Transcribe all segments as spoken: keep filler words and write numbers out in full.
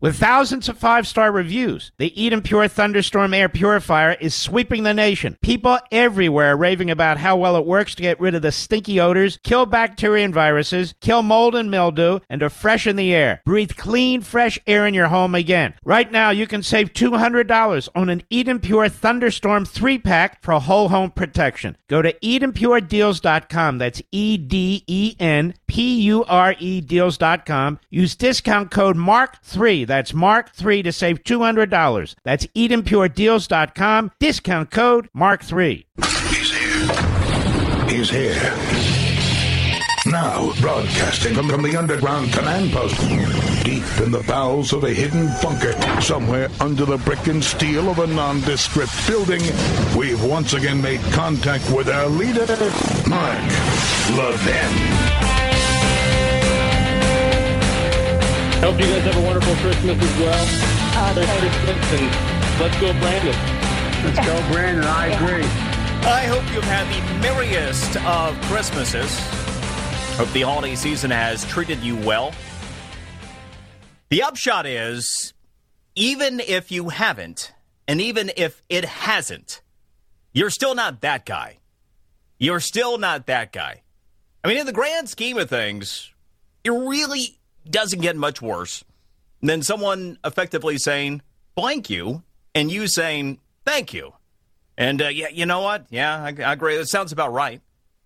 With thousands of five-star reviews, the Eden Pure Thunderstorm Air Purifier is sweeping the nation. People everywhere are raving about how well it works to get rid of the stinky odors, kill bacteria and viruses, kill mold and mildew, and to freshen the air. Breathe clean, fresh air in your home again. Right now, you can save two hundred dollars on an Eden Pure Thunderstorm three-pack for whole home protection. Go to eden pure deals dot com. That's E D E N P U R E deals dot com. Use discount code mark three. That's mark three to save two hundred dollars. That's eden pure deals dot com. Discount code mark three. He's here. He's here. Now, broadcasting from, from the underground command post, deep in the bowels of a hidden bunker, somewhere under the brick and steel of a nondescript building, we've once again made contact with our leader, Mark Levin. Hope you guys have a wonderful Christmas as well. Uh, Merry Christmas, and let's go, Brandon. Let's go, Brandon. I agree. I hope you've had the merriest of Christmases. Hope the holiday season has treated you well. The upshot is, even if you haven't, and even if it hasn't, you're still not that guy. You're still not that guy. I mean, in the grand scheme of things, it really doesn't get much worse than someone effectively saying, blank you, and you saying, thank you. And, uh, yeah, you know what? Yeah, I, I agree. That sounds about right.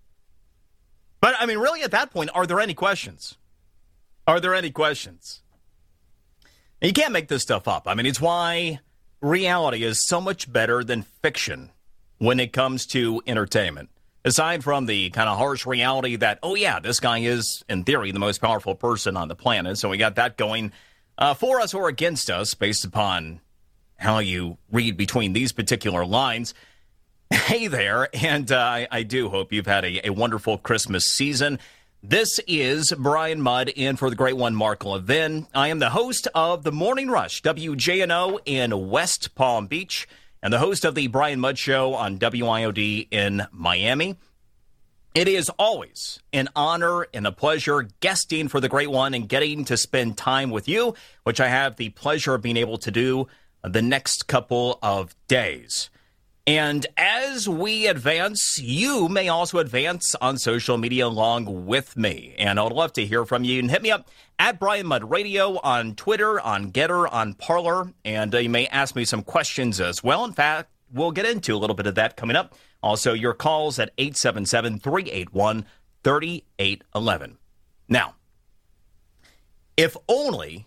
But, I mean, really, at that point, are there any questions? Are there any questions? And you can't make this stuff up. I mean, it's why reality is so much better than fiction when it comes to entertainment. Aside from the kind of harsh reality that, oh, yeah, this guy is, in theory, the most powerful person on the planet. So we got that going uh, for us or against us based upon how you read between these particular lines. Hey there, and uh, I, I do hope you've had a, a wonderful Christmas season. This is Brian Mudd in for the great one, Mark Levin. I am the host of The Morning Rush, W J N O in West Palm Beach, and the host of the Brian Mudd Show on W I O D in Miami. It is always an honor and a pleasure guesting for the great one and getting to spend time with you, which I have the pleasure of being able to do the next couple of days. And as we advance, you may also advance on social media along with me. And I would love to hear from you. And hit me up at Brian Mudd Radio on Twitter, on Getter, on Parler. And uh, you may ask me some questions as well. In fact, we'll get into a little bit of that coming up. Also, your calls at eight seven seven, three eight one, three eight one one. Now, if only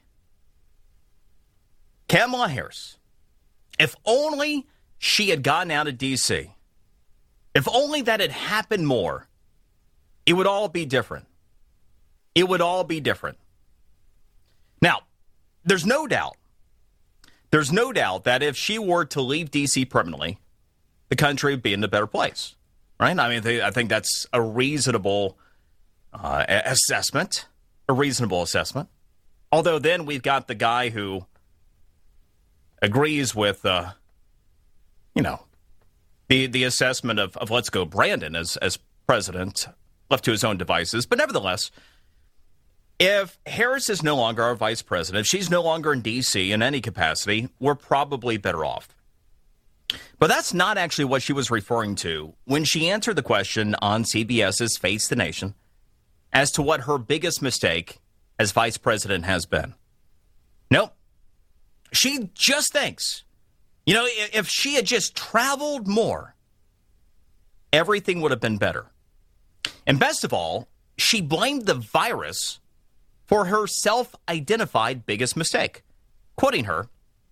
Kamala Harris, if only she had gotten out of D C, if only that had happened more, it would all be different. It would all be different. Now, there's no doubt, there's no doubt that if she were to leave D C permanently, the country would be in a better place, right? I mean, they, I think that's a reasonable uh, assessment, a reasonable assessment. Although then we've got the guy who agrees with, uh, you know, the the assessment of, of let's go Brandon as, as president, left to his own devices. But nevertheless, if Harris is no longer our vice president, if she's no longer in D C in any capacity, we're probably better off. But that's not actually what she was referring to when she answered the question on CBS's Face the Nation as to what her biggest mistake as vice president has been. Nope. She just thinks, you know, if she had just traveled more, everything would have been better. And best of all, she blamed the virus for her self-identified biggest mistake. Quoting her,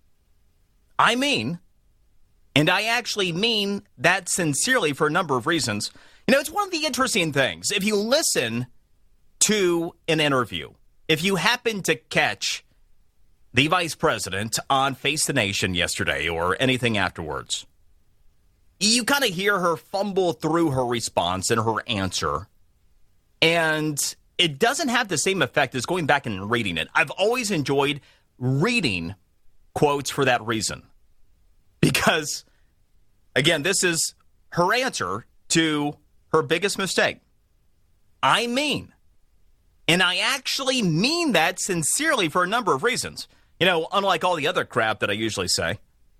I mean, and I actually mean that sincerely for a number of reasons. You know, it's one of the interesting things. If you listen to an interview, if you happen to catch the vice president on Face the Nation yesterday or anything afterwards, you kind of hear her fumble through her response and her answer. And it doesn't have the same effect as going back and reading it. I've always enjoyed reading quotes for that reason. Because, again, this is her answer to her biggest mistake. I mean, and I actually mean that sincerely for a number of reasons. You know, unlike all the other crap that I usually say.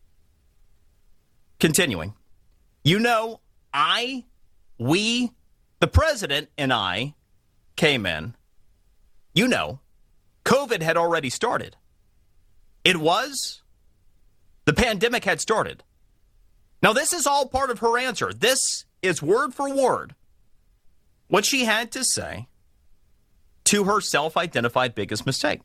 Continuing. You know, I, we, the president and I came in. You know, COVID had already started. It was. The pandemic had started. Now, this is all part of her answer. This is word for word what she had to say to her self-identified biggest mistake.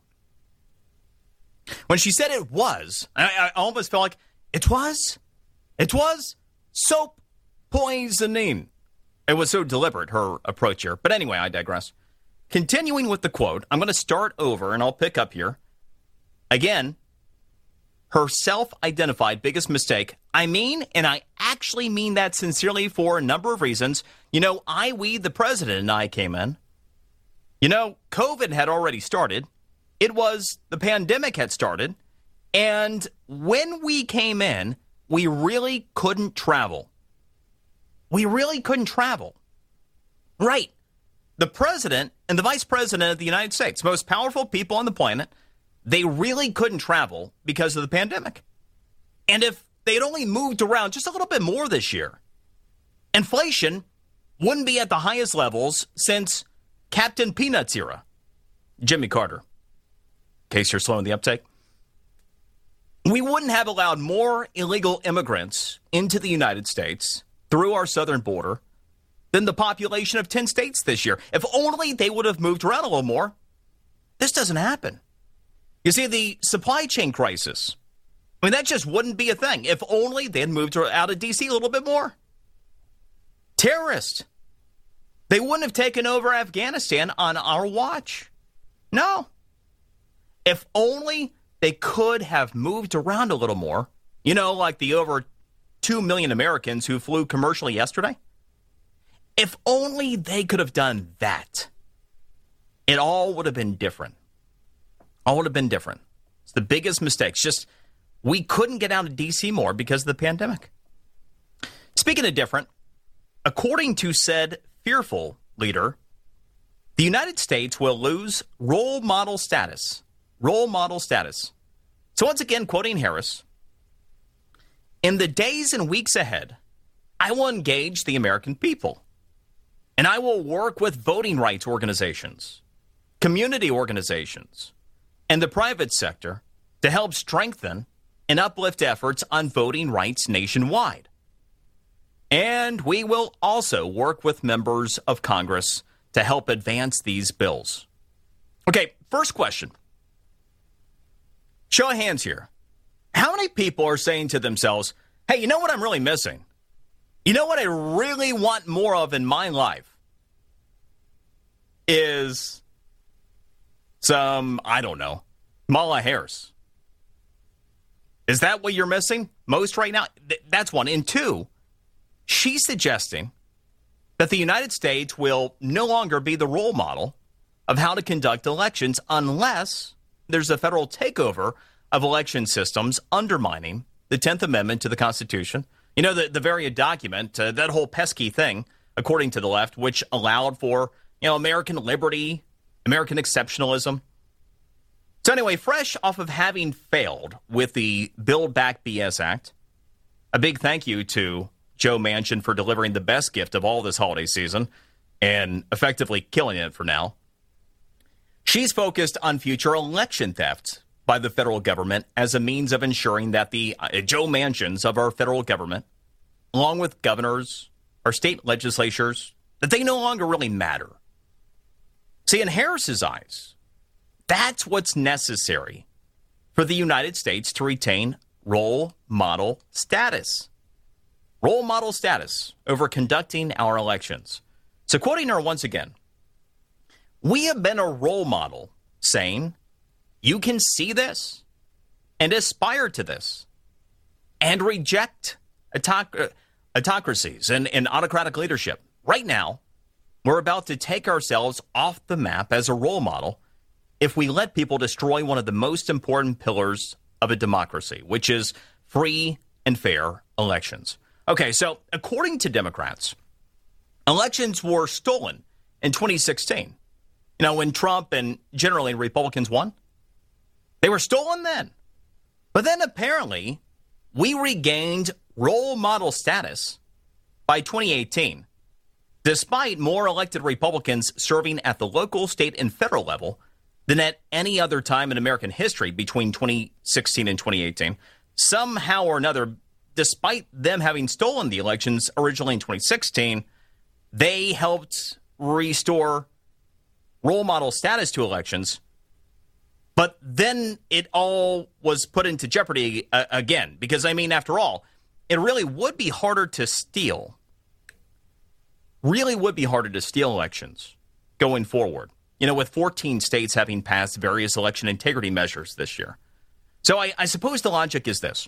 When she said it was, I, I almost felt like, it was? It was soap poisoning. It was so deliberate, her approach here. But anyway, I digress. Continuing with the quote, I'm going to start over and I'll pick up here. Again, her self-identified biggest mistake. I mean, and I actually mean that sincerely for a number of reasons. You know, I, we, the president and I came in. You know, COVID had already started. It was, the pandemic had started. And when we came in, we really couldn't travel. We really couldn't travel. Right. The president and the vice president of the United States, most powerful people on the planet, they really couldn't travel because of the pandemic. And if they had only moved around just a little bit more this year, inflation wouldn't be at the highest levels since Captain Peanuts era. Jimmy Carter, in case you're slowing the uptake. We wouldn't have allowed more illegal immigrants into the United States through our southern border than the population of ten states this year. If only they would have moved around a little more. This doesn't happen. You see, the supply chain crisis, I mean, that just wouldn't be a thing if only they had moved out of D C a little bit more. Terrorists, they wouldn't have taken over Afghanistan on our watch. No. If only they could have moved around a little more, you know, like the over two million Americans who flew commercially yesterday. If only they could have done that, it all would have been different. All would have been different. It's the biggest mistake. It's just we couldn't get out of D C more because of the pandemic. Speaking of different, according to said fearful leader, the United States will lose role model status. Role model status. So once again, quoting Harris, in the days and weeks ahead, I will engage the American people, and I will work with voting rights organizations, community organizations, and the private sector to help strengthen and uplift efforts on voting rights nationwide. And we will also work with members of Congress to help advance these bills. Okay, first question. Show of hands here. How many people are saying to themselves, hey, you know what I'm really missing? You know what I really want more of in my life? Is some, I don't know, Kamala Harris. Is that what you're missing most right now? Th- that's one. And two, she's suggesting that the United States will no longer be the role model of how to conduct elections unless there's a federal takeover of election systems undermining the tenth Amendment to the Constitution. You know, the, the very document, uh, that whole pesky thing, according to the left, which allowed for, you know, American liberty, American exceptionalism. So anyway, fresh off of having failed with the Build Back B S Act, a big thank you to Joe Manchin for delivering the best gift of all this holiday season and effectively killing it for now. She's focused on future election theft by the federal government as a means of ensuring that the uh, Joe Manchins of our federal government, along with governors, our state legislatures, that they no longer really matter. See, in Harris's eyes, that's what's necessary for the United States to retain role model status. Role model status over conducting our elections. So quoting her once again, we have been a role model saying, you can see this and aspire to this and reject autoc- autocracies and, and autocratic leadership. Right now, we're about to take ourselves off the map as a role model if we let people destroy one of the most important pillars of a democracy, which is free and fair elections. Okay, so according to Democrats, elections were stolen in twenty sixteen. You know, when Trump and generally Republicans won, They were stolen then. But then apparently we regained role model status by twenty eighteen, despite more elected Republicans serving at the local, state, and federal level than at any other time in American history between twenty sixteen and twenty eighteen. Somehow or another, despite them having stolen the elections originally in twenty sixteen, they helped restore role model status to elections. But then it all was put into jeopardy uh, again, because, I mean, after all, it really would be harder to steal, really would be harder to steal elections going forward, you know, with fourteen states having passed various election integrity measures this year. So I, I suppose the logic is this.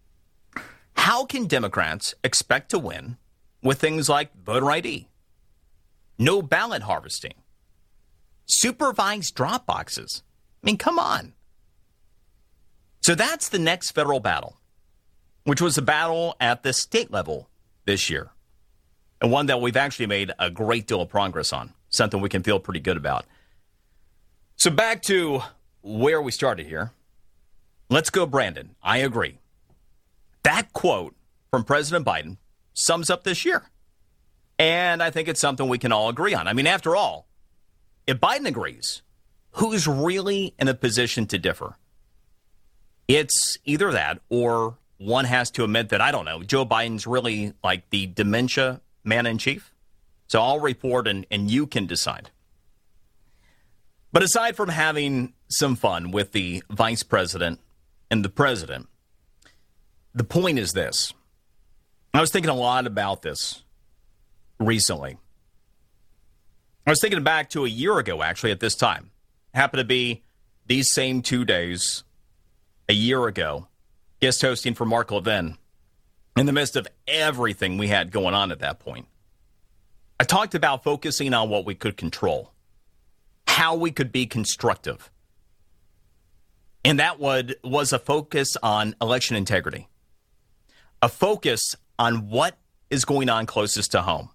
How can Democrats expect to win with things like voter I D, no ballot harvesting, supervised drop boxes? I mean, come on. So that's the next federal battle, which was a battle at the state level this year, and one that we've actually made a great deal of progress on, something we can feel pretty good about. So back to where we started here. Let's go, Brandon. I agree. That quote from President Biden sums up this year. And I think it's something we can all agree on. I mean, after all, if Biden agrees, who's really in a position to differ? It's either that or one has to admit that, I don't know, Joe Biden's really like the dementia man-in-chief. So I'll report and, and you can decide. But aside from having some fun with the vice president and the president, the point is this. I was thinking a lot about this recently. I was thinking back to a year ago, actually, at this time. Happened to be these same two days a year ago, guest hosting for Mark Levin in the midst of everything we had going on at that point. I talked about focusing on what we could control, how we could be constructive. And that would, was a focus on election integrity, a focus on what is going on closest to home.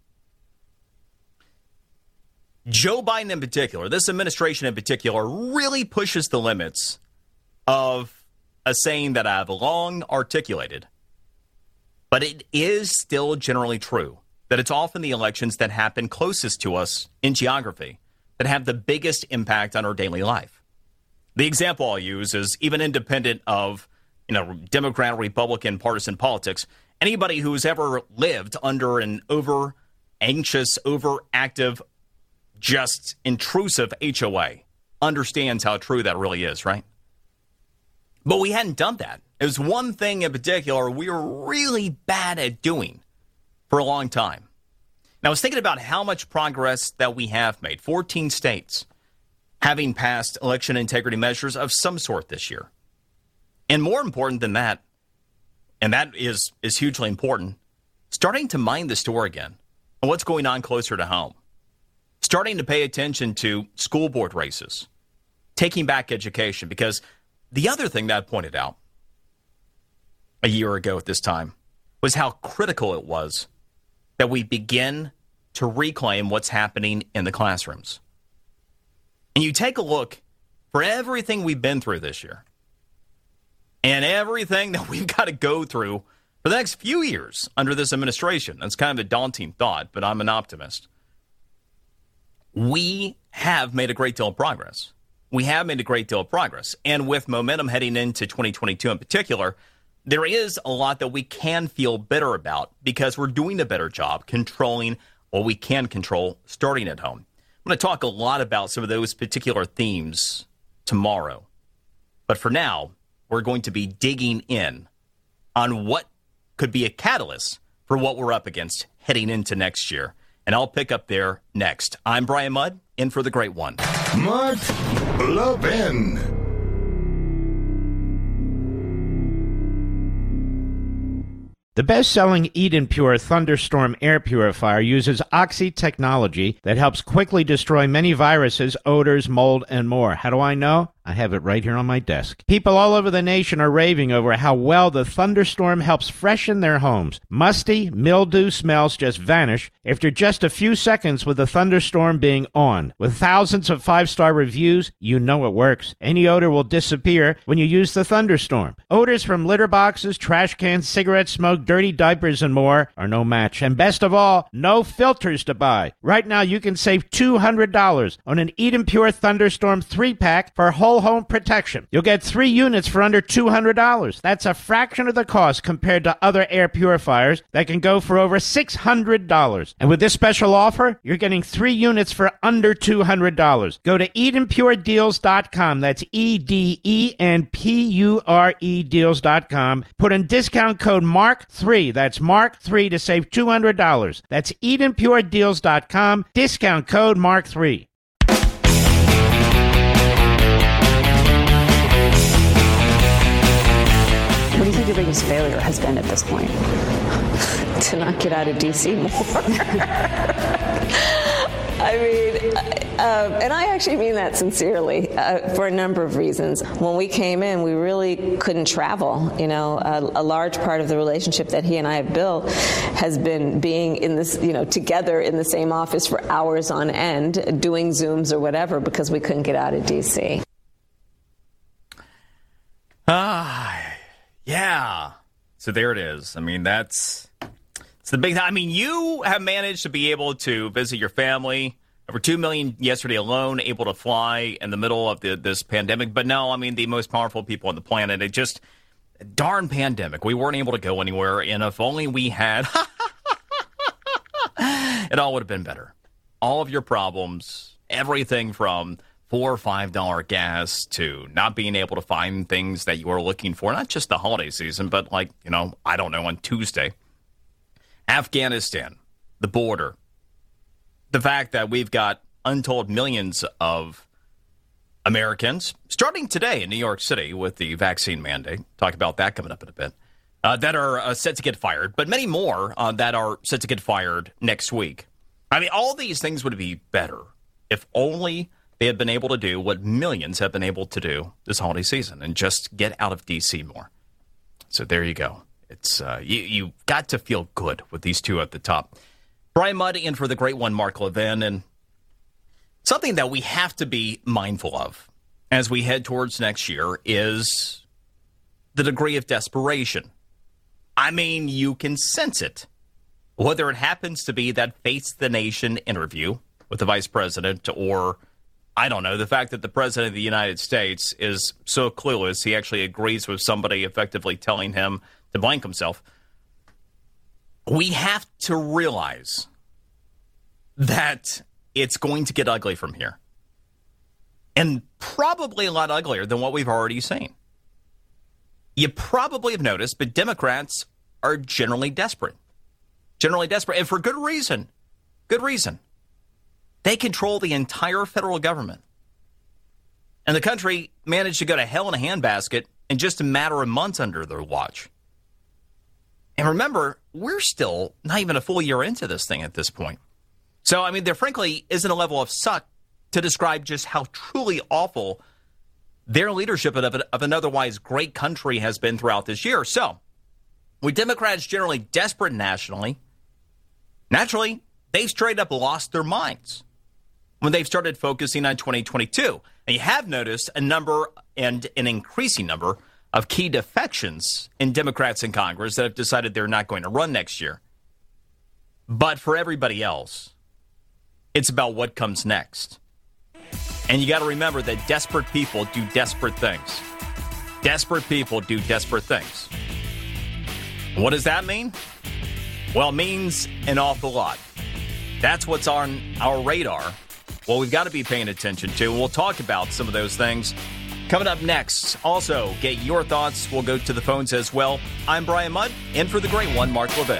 Joe Biden in particular, this administration in particular, really pushes the limits of a saying that I've long articulated. But it is still generally true that it's often the elections that happen closest to us in geography that have the biggest impact on our daily life. The example I'll use is even independent of, you know, Democrat, Republican, partisan politics. Anybody who's ever lived under an over anxious, overactive, just intrusive H O A understands how true that really is, right? But we hadn't done that. It was one thing in particular we were really bad at doing for a long time. Now, I was thinking about how much progress that we have made. fourteen states having passed election integrity measures of some sort this year. And more important than that, and that is, is hugely important, starting to mind the store again and what's going on closer to home. Starting to pay attention to school board races, taking back education, because the other thing that I pointed out a year ago at this time was how critical it was that we begin to reclaim what's happening in the classrooms. And you take a look for everything we've been through this year and everything that we've got to go through for the next few years under this administration. That's kind of a daunting thought, but I'm an optimist. We have made a great deal of progress. We have made a great deal of progress. And with momentum heading into twenty twenty-two in particular, there is a lot that we can feel better about because we're doing a better job controlling what we can control starting at home. I'm going to talk a lot about some of those particular themes tomorrow. But for now, we're going to be digging in on what could be a catalyst for what we're up against heading into next year. And I'll pick up there next. I'm Brian Mudd, in for the great one. Mark Levin. The best-selling Eden Pure Thunderstorm air purifier uses Oxy technology that helps quickly destroy many viruses, odors, mold, and more. How do I know? I have it right here on my desk. People all over the nation are raving over how well the thunderstorm helps freshen their homes. Musty, mildew smells just vanish after just a few seconds with the thunderstorm being on. With thousands of five-star reviews, you know it works. Any odor will disappear when you use the thunderstorm. Odors from litter boxes, trash cans, cigarette smoke, dirty diapers, and more are no match. And best of all, no filters to buy. Right now, you can save two hundred dollars on an Eden Pure Thunderstorm three-pack for whole home protection. You'll get three units for under two hundred dollars. That's a fraction of the cost compared to other air purifiers that can go for over six hundred dollars. And with this special offer, you're getting three units for under two hundred dollars. Go to eden pure deals dot com. That's E D E N P U R E deals dot com. Put in discount code mark three. That's mark three to save two hundred dollars. That's eden pure deals dot com. Discount code mark three. What do you think your biggest failure has been at this point? To not get out of D C more. I mean, uh, and I actually mean that sincerely uh, for a number of reasons. When we came in, we really couldn't travel. You know, a, a large part of the relationship that he and I have built has been being in this, you know, together in the same office for hours on end, doing Zooms or whatever, because we couldn't get out of D C. Ah, yeah. So there it is. I mean, that's it's the big. I mean, you have managed to be able to visit your family. Over two million yesterday alone, able to fly in the middle of the, this pandemic. But no, I mean, the most powerful people on the planet. It just darn pandemic. We weren't able to go anywhere, and if only we had, it all would have been better. All of your problems, everything from four or five dollar gas to not being able to find things that you were looking for, not just the holiday season, but like, you know, I don't know, on Tuesday. Afghanistan, the border, the fact that we've got untold millions of Americans, starting today in New York City with the vaccine mandate, talk about that coming up in a bit, uh, that are uh, set to get fired, but many more uh, that are set to get fired next week. I mean, all these things would be better if only they had been able to do what millions have been able to do this holiday season and just get out of D C more. So there you go. It's uh, you, you got to feel good with these two at the top. Brian Mudd in for the great one, Mark Levin. And something that we have to be mindful of as we head towards next year is the degree of desperation. I mean, you can sense it. Whether it happens to be that Face the Nation interview with the vice president, or, I don't know, the fact that the president of the United States is so clueless he actually agrees with somebody effectively telling him to blank himself. We have to realize that it's going to get ugly from here. And probably a lot uglier than what we've already seen. You probably have noticed, but Democrats are generally desperate. Generally desperate, and for good reason. Good reason. They control the entire federal government. And the country managed to go to hell in a handbasket in just a matter of months under their watch. And remember, we're still not even a full year into this thing at this point. So, I mean, there frankly isn't a level of suck to describe just how truly awful their leadership of an, of an otherwise great country has been throughout this year. So, with Democrats generally desperate nationally, naturally, they've straight up lost their minds when they've started focusing on twenty twenty-two. And you have noticed a number and an increasing number of key defections in Democrats in Congress that have decided they're not going to run next year. But for everybody else, it's about what comes next. And you got to remember that desperate people do desperate things. Desperate people do desperate things. What does that mean? Well, it means an awful lot. That's what's on our radar. Well, we've got to be paying attention to. We'll talk about some of those things coming up next. Also, get your thoughts. We'll go to the phones as well. I'm Brian Mudd, in for the great one, Mark Levin.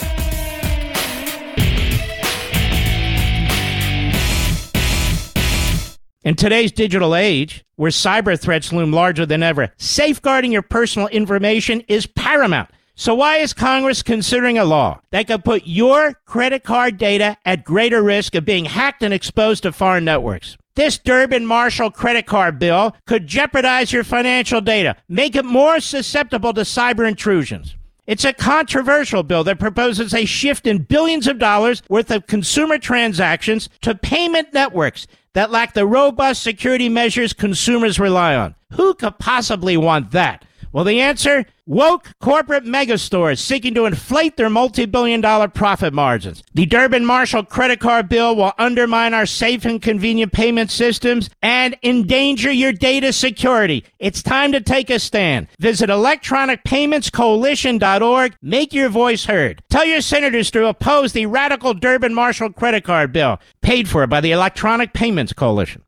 In today's digital age, where cyber threats loom larger than ever, safeguarding your personal information is paramount. So why is Congress considering a law that could put your credit card data at greater risk of being hacked and exposed to foreign networks? This Durbin Marshall credit card bill could jeopardize your financial data, make it more susceptible to cyber intrusions. It's a controversial bill that proposes a shift in billions of dollars worth of consumer transactions to payment networks that lack the robust security measures consumers rely on. Who could possibly want that? Well, the answer? Woke corporate megastores seeking to inflate their multi-billion dollar profit margins. The Durbin Marshall credit card bill will undermine our safe and convenient payment systems and endanger your data security. It's time to take a stand. Visit electronic payments coalition dot org. Make your voice heard. Tell your senators to oppose the radical Durbin Marshall credit card bill, paid for by the Electronic Payments Coalition.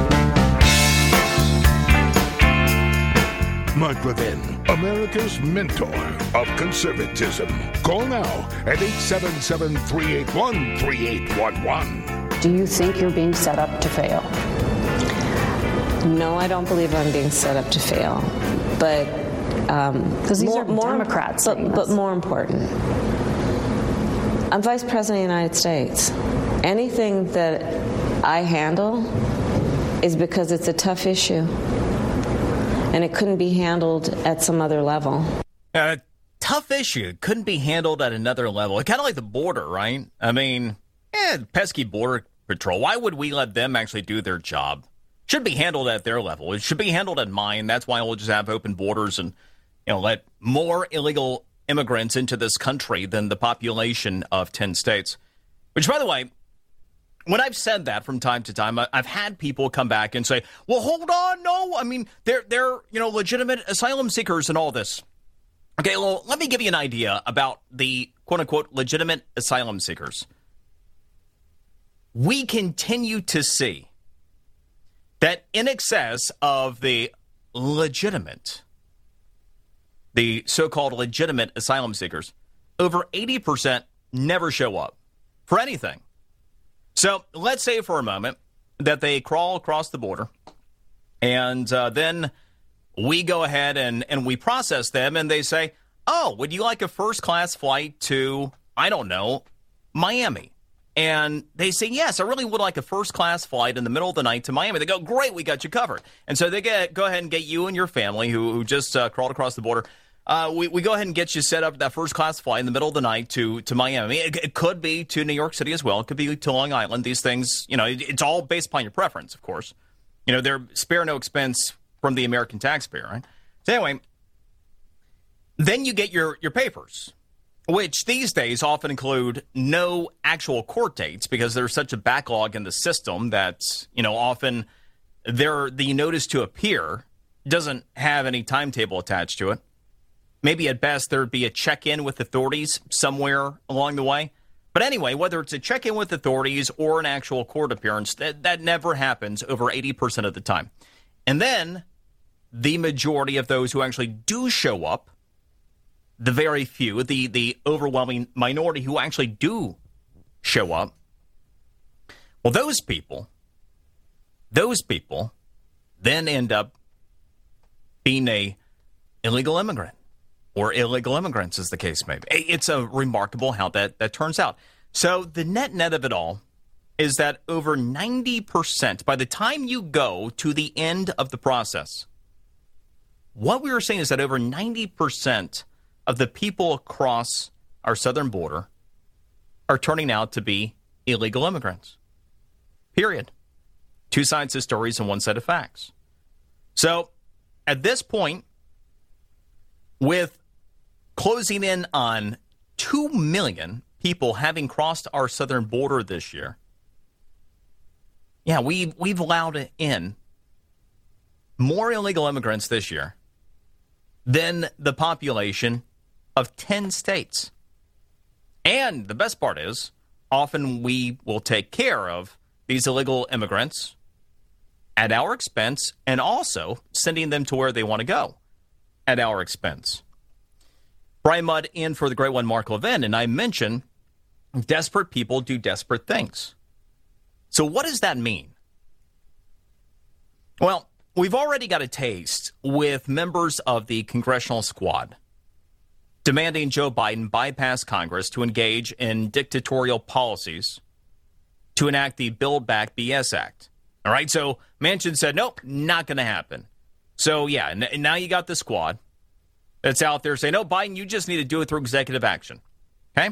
Mark Levin, America's mentor of conservatism. Call now at eight seven seven, three eight one, three eight one one. Do you think you're being set up to fail? No, I don't believe I'm being set up to fail. But because um, these more, are more, Democrats. But, but more important, I'm Vice President of the United States. Anything that I handle is because it's a tough issue. And it couldn't be handled at some other level. A uh, tough issue. Couldn't be handled at another level. Kind of like the border, right? I mean, eh, pesky border patrol. Why would we let them actually do their job? Should be handled at their level. It should be handled at mine. That's why we'll just have open borders and, you know, let more illegal immigrants into this country than the population of ten states. Which, by the way, when I've said that from time to time, I've had people come back and say, well, hold on, no, I mean, they're, they're you know, legitimate asylum seekers and all this. Okay, well, let me give you an idea about the quote-unquote legitimate asylum seekers. We continue to see that in excess of the legitimate, the so-called legitimate asylum seekers, over eighty percent never show up for anything. So let's say for a moment that they crawl across the border and uh, then we go ahead and, and we process them and they say, oh, would you like a first class flight to, I don't know, Miami? And they say, yes, I really would like a first class flight in the middle of the night to Miami. They go, great, we got you covered. And so they get go ahead and get you and your family who, who just uh, crawled across the border. Uh, we, we go ahead and get you set up that first-class flight in the middle of the night to, to Miami. It, it could be to New York City as well. It could be to Long Island. These things, you know, it, it's all based upon your preference, of course. You know, they're spare no expense from the American taxpayer, right? So anyway, then you get your, your papers, which these days often include no actual court dates because there's such a backlog in the system that, you know, often there the notice to appear doesn't have any timetable attached to it. Maybe at best there'd be a check-in with authorities somewhere along the way. But anyway, whether it's a check-in with authorities or an actual court appearance, that, that never happens over eighty percent of the time. And then the majority of those who actually do show up, the very few, the, the overwhelming minority who actually do show up, well, those people, those people then end up being a illegal immigrant. Or illegal immigrants, as the case may be. It's a remarkable how that, that turns out. So the net net of it all is that over ninety percent, by the time you go to the end of the process, what we were saying is that over ninety percent of the people across our southern border are turning out to be illegal immigrants. Period. Two sides of stories and one set of facts. So at this point, with closing in on two million people having crossed our southern border this year. Yeah, we, we've allowed in more illegal immigrants this year than the population of ten states. And the best part is, often we will take care of these illegal immigrants at our expense and also sending them to where they want to go at our expense. Brian Mudd in for the great one, Mark Levin, and I mentioned desperate people do desperate things. So what does that mean? Well, we've already got a taste with members of the congressional squad demanding Joe Biden bypass Congress to engage in dictatorial policies to enact the Build Back B S Act. All right, so Manchin said, nope, not going to happen. So, yeah, n- now you got the squad that's out there saying, no, Biden, you just need to do it through executive action. Okay?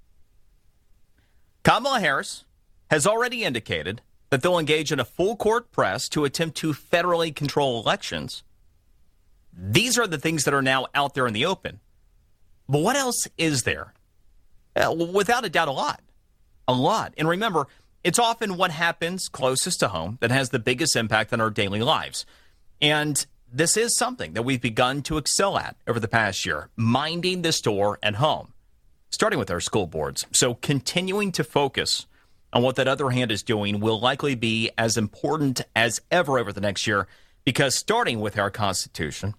Kamala Harris has already indicated that they'll engage in a full-court press to attempt to federally control elections. These are the things that are now out there in the open. But what else is there? Uh, without a doubt, a lot. A lot. And remember, it's often what happens closest to home that has the biggest impact on our daily lives. And this is something that we've begun to excel at over the past year, minding the store at home, starting with our school boards. So continuing to focus on what that other hand is doing will likely be as important as ever over the next year, because starting with our Constitution,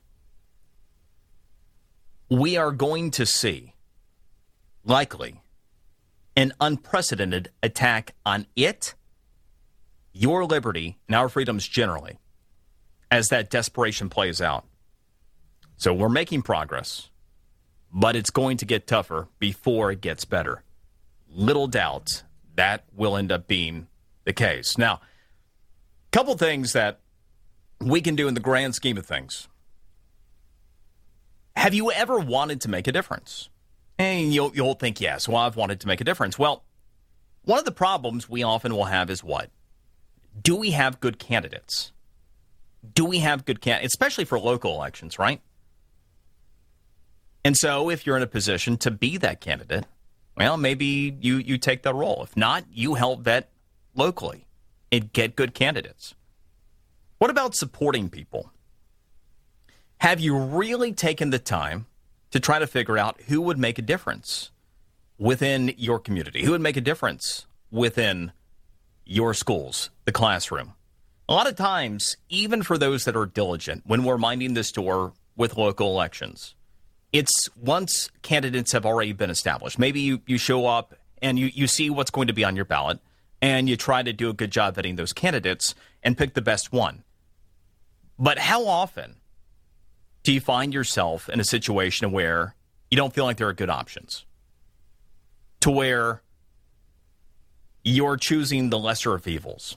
we are going to see, likely, an unprecedented attack on it, your liberty, and our freedoms generally, as that desperation plays out. So we're making progress, but it's going to get tougher before it gets better. Little doubt that will end up being the case. Now, a couple things that we can do in the grand scheme of things. Have you ever wanted to make a difference? And you'll, you'll think, yes, well, I've wanted to make a difference. Well, one of the problems we often will have is what? Do we have good candidates? Do we have good candidates, especially for local elections, right? And so if you're in a position to be that candidate, well, maybe you, you take that role. If not, you help vet locally and get good candidates. What about supporting people? Have you really taken the time to try to figure out who would make a difference within your community? Who would make a difference within your schools, the classroom? A lot of times, even for those that are diligent, when we're minding the store with local elections, it's once candidates have already been established. Maybe you, you show up and you, you see what's going to be on your ballot, and you try to do a good job vetting those candidates and pick the best one. But how often do you find yourself in a situation where you don't feel like there are good options? To where you're choosing the lesser of evils?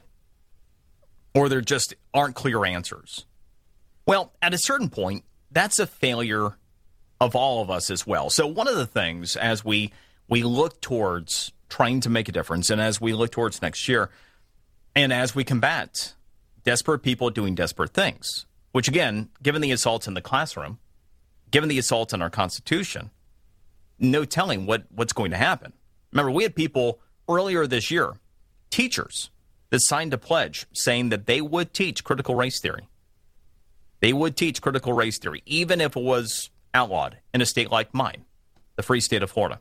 Or there just aren't clear answers? Well, at a certain point, that's a failure of all of us as well. So one of the things as we we look towards trying to make a difference, and as we look towards next year, and as we combat desperate people doing desperate things, which again, given the assaults in the classroom, given the assaults on our Constitution, no telling what, what's going to happen. Remember, we had people earlier this year, teachers, that signed a pledge saying that they would teach critical race theory. They would teach critical race theory, even if it was outlawed in a state like mine, the free state of Florida.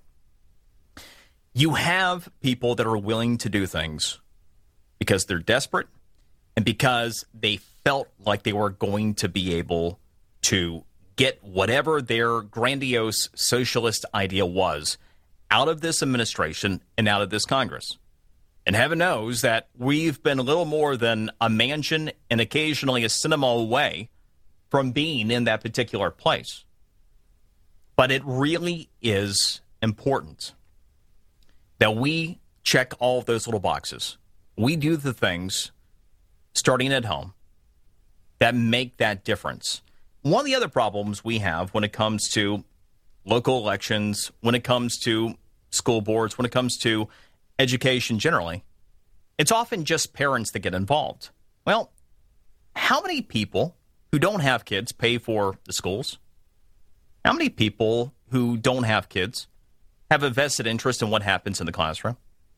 You have people that are willing to do things because they're desperate and because they felt like they were going to be able to get whatever their grandiose socialist idea was out of this administration and out of this Congress. And heaven knows that we've been a little more than a mansion and occasionally a cinema away from being in that particular place. But it really is important that we check all of those little boxes. We do the things, starting at home, that make that difference. One of the other problems we have when it comes to local elections, when it comes to school boards, when it comes to education generally, it's often just parents that get involved. Well, how many people who don't have kids pay for the schools? How many people who don't have kids have a vested interest in what happens in the classroom?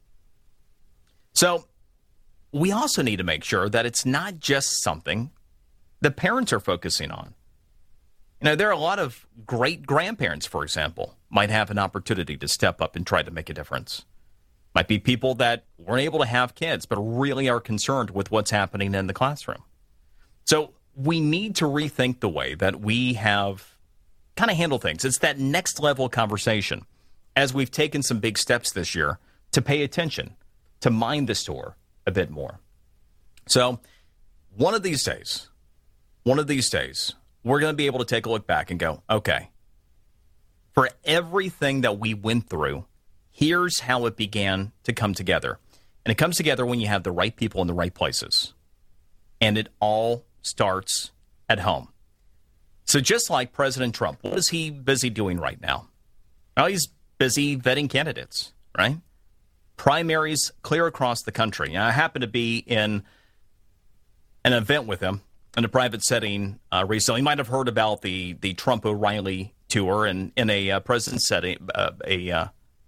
So we also need to make sure that it's not just something the parents are focusing on. You know, there are a lot of great grandparents, for example, might have an opportunity to step up and try to make a difference. Might be people that weren't able to have kids, but really are concerned with what's happening in the classroom. So we need to rethink the way that we have kind of handled things. It's that next level conversation as we've taken some big steps this year to pay attention, to mind the store a bit more. So one of these days, one of these days, we're going to be able to take a look back and go, okay, for everything that we went through, here's how it began to come together. And it comes together when you have the right people in the right places. And it all starts at home. So just like President Trump, what is he busy doing right now? Well, he's busy vetting candidates, right? Primaries clear across the country. I happen to be in an event with him in a private setting uh, recently. You might have heard about the, the Trump O'Reilly tour and in a uh, president setting, uh, a, uh,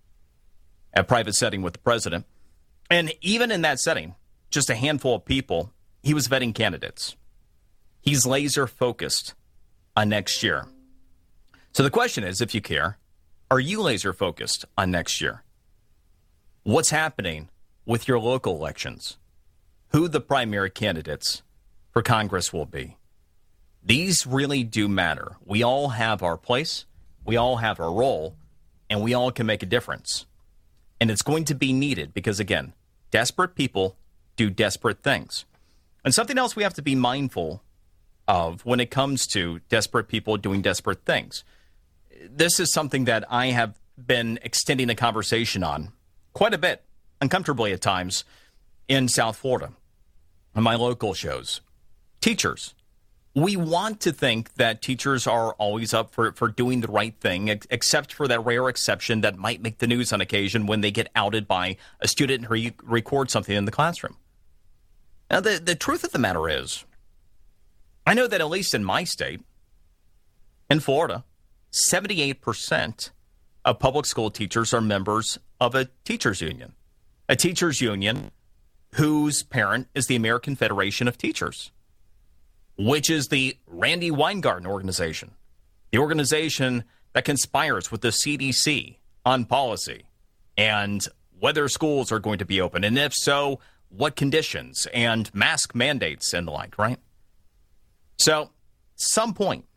a private setting with the president. And even in that setting, just a handful of people, he was vetting candidates. He's laser focused on next year. So the question is, if you care, are you laser focused on next year? What's happening with your local elections? Who the primary candidates for Congress will be? These really do matter. We all have our place, we all have our role, and we all can make a difference. And it's going to be needed because, again, desperate people do desperate things. And something else we have to be mindful of when it comes to desperate people doing desperate things. This is something that I have been extending a conversation on quite a bit, uncomfortably at times, in South Florida, on my local shows. Teachers. We want to think that teachers are always up for, for doing the right thing, ex- except for that rare exception that might make the news on occasion when they get outed by a student who re- records something in the classroom. Now, the, the truth of the matter is, I know that at least in my state, in Florida, seventy-eight percent of public school teachers are members of a teachers union, a teachers union whose parent is the American Federation of Teachers, which is the Randy Weingarten organization, the organization that conspires with the C D C on policy and whether schools are going to be open, and if so, what conditions and mask mandates and the like, right? So, some point,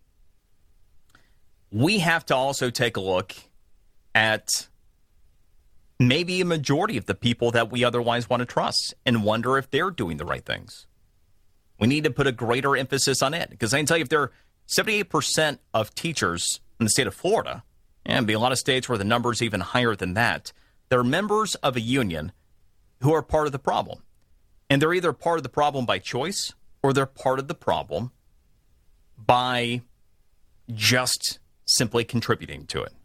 we have to also take a look at maybe a majority of the people that we otherwise want to trust and wonder if they're doing the right things. We need to put a greater emphasis on it, because I can tell you if there are seventy-eight percent of teachers in the state of Florida, and be a lot of states where the number is even higher than that, they're members of a union who are part of the problem. And they're either part of the problem by choice or they're part of the problem by just simply contributing to it.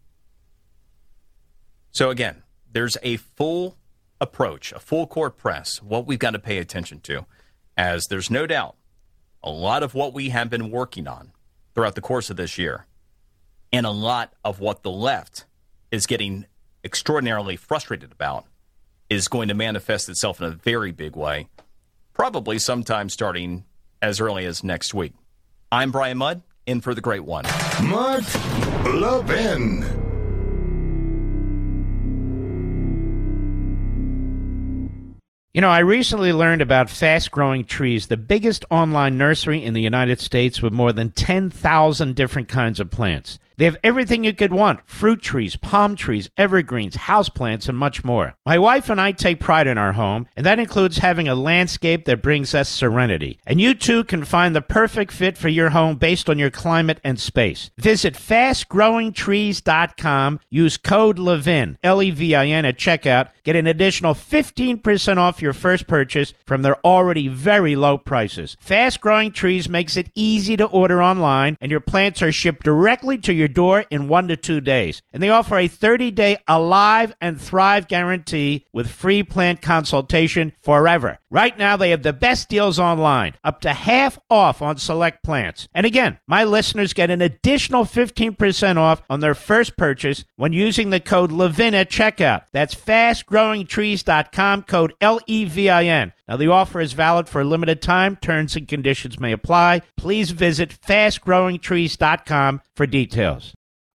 So again, there's a full approach, a full court press, what we've got to pay attention to, as there's no doubt a lot of what we have been working on throughout the course of this year, and a lot of what the left is getting extraordinarily frustrated about, is going to manifest itself in a very big way, probably sometime starting as early as next week. I'm Brian Mudd, in for the Great One. Mudd Levin. You know, I recently learned about Fast Growing Trees, the biggest online nursery in the United States with more than ten thousand different kinds of plants. They have everything you could want: fruit trees, palm trees, evergreens, houseplants, and much more. My wife and I take pride in our home, and that includes having a landscape that brings us serenity. And you too can find the perfect fit for your home based on your climate and space. Visit fast growing trees dot com, use code LEVIN, L E V I N, at checkout, get an additional fifteen percent off your first purchase from their already very low prices. Fast Growing Trees makes it easy to order online, and your plants are shipped directly to your door in one to two days. And they offer a thirty-day Alive and Thrive guarantee with free plant consultation forever. Right now, they have the best deals online, up to half off on select plants. And again, my listeners get an additional fifteen percent off on their first purchase when using the code LEVIN at checkout. That's fast growing trees dot com, code L E V I N. Now, the offer is valid for a limited time. Terms and conditions may apply. Please visit fast growing trees dot com for details.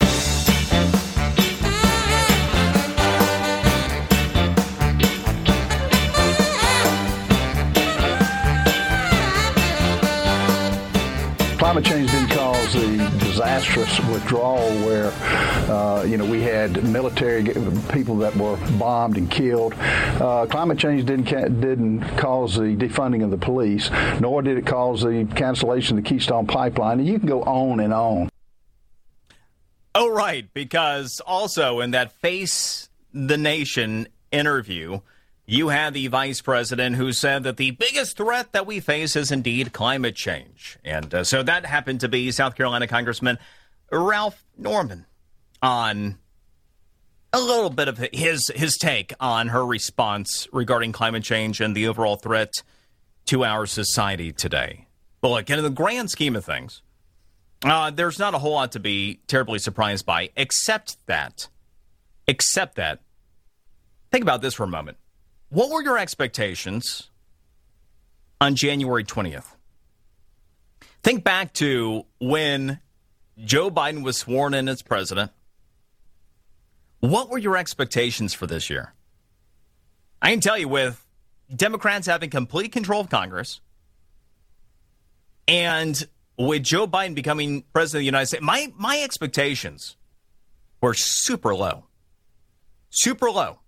Climate change didn't cause the disastrous withdrawal where, uh, you know, we had military people that were bombed and killed. Uh, climate change didn't ca- didn't cause the defunding of the police, nor did it cause the cancellation of the Keystone Pipeline. And you can go on and on. Oh, right, because also in that Face the Nation interview you had the vice president who said that the biggest threat that we face is indeed climate change. And uh, so that happened to be South Carolina Congressman Ralph Norman on a little bit of his his take on her response regarding climate change and the overall threat to our society today. But look, in the grand scheme of things, uh, there's not a whole lot to be terribly surprised by, except that, except that, think about this for a moment. What were your expectations on January twentieth? Think back to when Joe Biden was sworn in as president. What were your expectations for this year? I can tell you, with Democrats having complete control of Congress and with Joe Biden becoming president of the United States, my, my expectations were super low. Super low.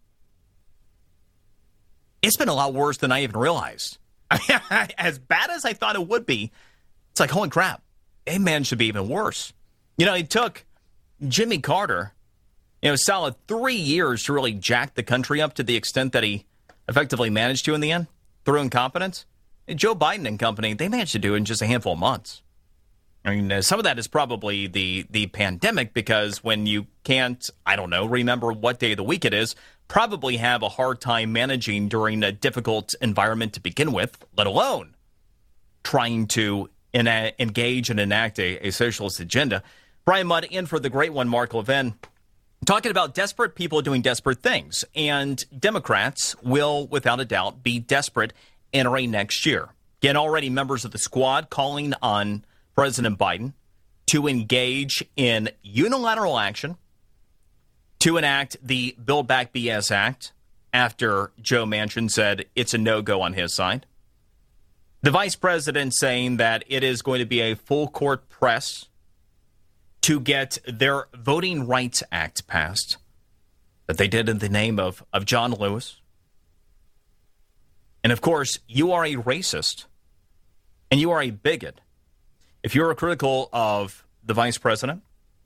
It's been a lot worse than I even realized. As bad as I thought it would be, it's like, holy crap, it managed to be even worse. You know, it took Jimmy Carter, you know, a solid three years to really jack the country up to the extent that he effectively managed to in the end, through incompetence. And Joe Biden and company, they managed to do it in just a handful of months. I mean, uh, some of that is probably the, the pandemic, because when you can't, I don't know, remember what day of the week it is, probably have a hard time managing during a difficult environment to begin with, let alone trying to ena- engage and enact a, a socialist agenda. Brian Mudd in for the great one, Mark Levin, talking about desperate people doing desperate things. And Democrats will, without a doubt, be desperate entering next year. Again, already members of the squad calling on President Biden to engage in unilateral action to enact the Build Back B S Act after Joe Manchin said it's a no-go on his side. The vice president saying that it is going to be a full court press to get their Voting Rights Act passed that they did in the name of, of John Lewis. And of course, you are a racist and you are a bigot if you're critical of the vice president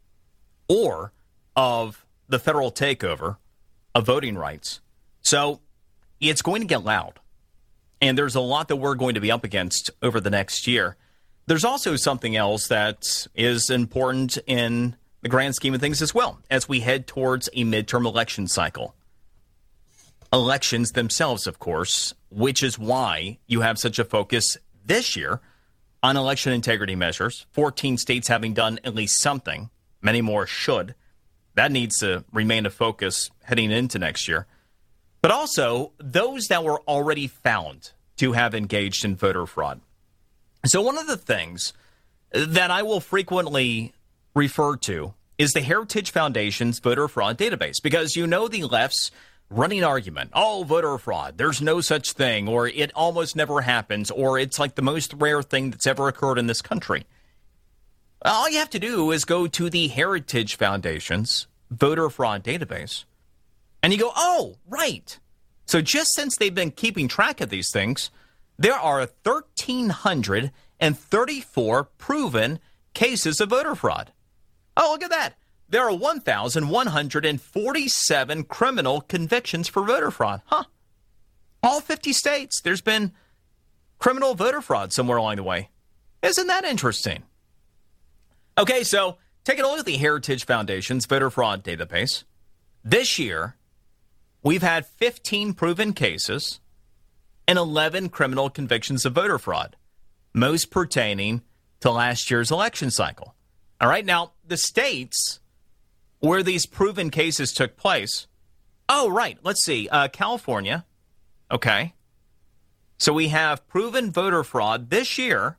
or of the federal takeover of voting rights. So it's going to get loud. And there's a lot that we're going to be up against over the next year. There's also something else that is important in the grand scheme of things as well, as we head towards a midterm election cycle. Elections themselves, of course, which is why you have such a focus this year on election integrity measures. fourteen states having done at least something. Many more should. That needs to remain a focus heading into next year. But also those that were already found to have engaged in voter fraud. So one of the things that I will frequently refer to is the Heritage Foundation's voter fraud database, because you know the left's running argument, oh, voter fraud, there's no such thing, or it almost never happens, or it's like the most rare thing that's ever occurred in this country. All you have to do is go to the Heritage Foundation's voter fraud database, and you go, oh, right. So just since they've been keeping track of these things, there are one thousand three hundred thirty-four proven cases of voter fraud. Oh, look at that. There are one thousand one hundred forty-seven criminal convictions for voter fraud. Huh. All fifty states, there's been criminal voter fraud somewhere along the way. Isn't that interesting? Okay, so taking a look at the Heritage Foundation's voter fraud database. This year, we've had fifteen proven cases and eleven criminal convictions of voter fraud, most pertaining to last year's election cycle. All right, now, the states where these proven cases took place, oh, right, let's see, uh, California, okay. So we have proven voter fraud this year,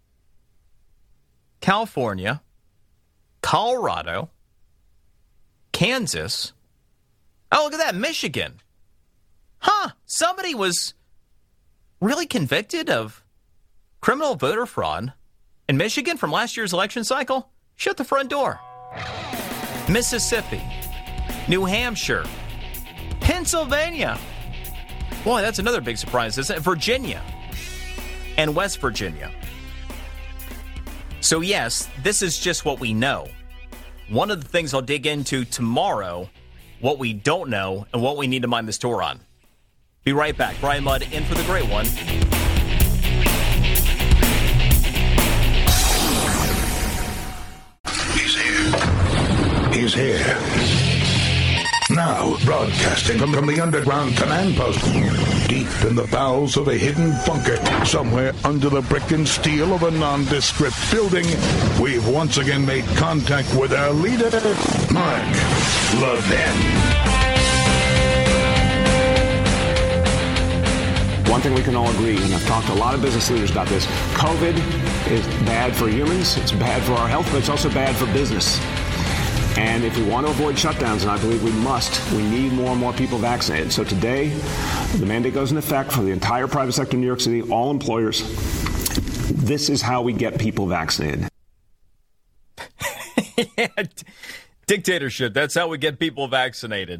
California, Colorado, Kansas. Oh, look at that, Michigan. Huh, somebody was really convicted of criminal voter fraud in Michigan from last year's election cycle? Shut the front door. Mississippi, New Hampshire, Pennsylvania. Boy, that's another big surprise, isn't it? Virginia and West Virginia. So yes, this is just what we know. One of the things I'll dig into tomorrow, what we don't know and what we need to mind the store on. Be right back. Brian Mudd in for the Great One. He's here. He's here. Now, broadcasting from, from the underground command post, deep in the bowels of a hidden bunker, somewhere under the brick and steel of a nondescript building, we've once again made contact with our leader, Mark Levin. One thing we can all agree, and I've talked to a lot of business leaders about this, COVID is bad for humans, it's bad for our health, but it's also bad for business. And if we want to avoid shutdowns, and I believe we must, we need more and more people vaccinated. So today, the mandate goes into effect for the entire private sector in New York City, all employers. This is how we get people vaccinated. Yeah, dictatorship, that's how we get people vaccinated.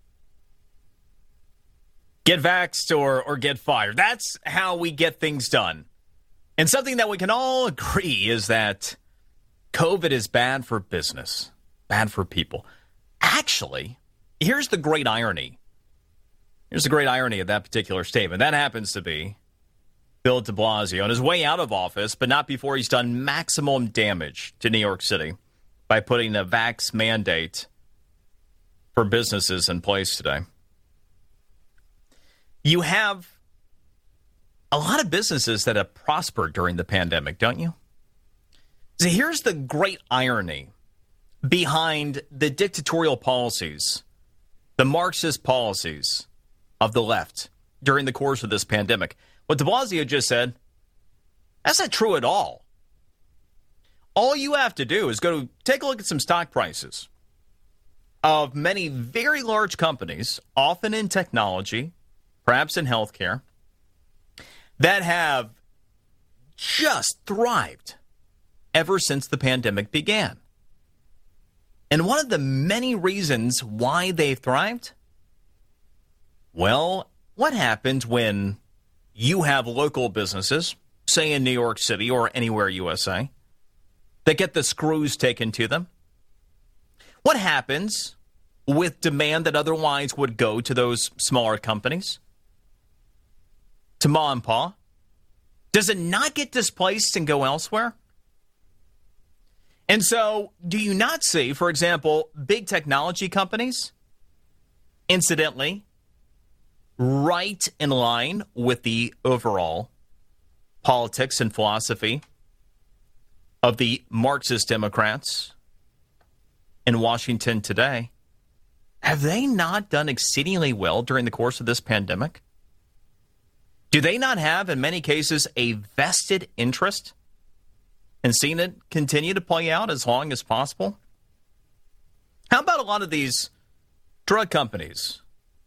Get vaxxed or, or get fired. That's how we get things done. And something that we can all agree is that COVID is bad for business, bad for people. Actually, here's the great irony. Here's the great irony of that particular statement. That happens to be Bill de Blasio on his way out of office, but not before he's done maximum damage to New York City by putting a vax mandate for businesses in place today. You have a lot of businesses that have prospered during the pandemic, don't you? So here's the great irony behind the dictatorial policies, the Marxist policies of the left during the course of this pandemic. What de Blasio just said, that's not true at all. All you have to do is go to take a look at some stock prices of many very large companies, often in technology, perhaps in healthcare, that have just thrived ever since the pandemic began. And one of the many reasons why they've thrived, well, what happens when you have local businesses, say in New York City or anywhere U S A, that get the screws taken to them? What happens with demand that otherwise would go to those smaller companies? To ma and pa? Does it not get displaced and go elsewhere? And so, do you not see, for example, big technology companies, incidentally, right in line with the overall politics and philosophy of the Marxist Democrats in Washington today? Have they not done exceedingly well during the course of this pandemic? Do they not have, in many cases, a vested interest in seeing it continue to play out as long as possible? How about a lot of these drug companies?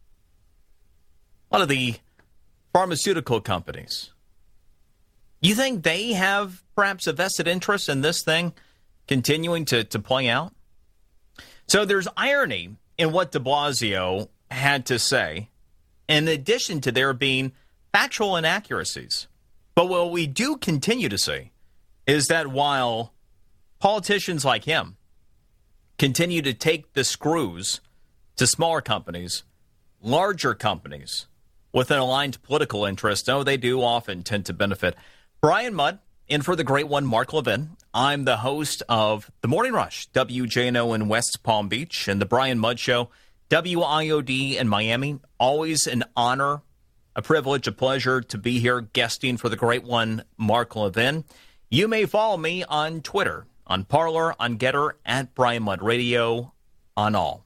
A lot of the pharmaceutical companies? You think they have perhaps a vested interest in this thing continuing to, to play out? So there's irony in what de Blasio had to say, in addition to there being factual inaccuracies. But what we do continue to see is that while politicians like him continue to take the screws to smaller companies, larger companies with an aligned political interest, oh, they do often tend to benefit. Brian Mudd, in for the great one, Mark Levin. I'm the host of The Morning Rush, W J N O in West Palm Beach, and The Brian Mudd Show, W I O D in Miami. Always an honor, a privilege, a pleasure to be here guesting for the great one, Mark Levin. You may follow me on Twitter, on Parler, on Getter, at Brian Mudd Radio, on all.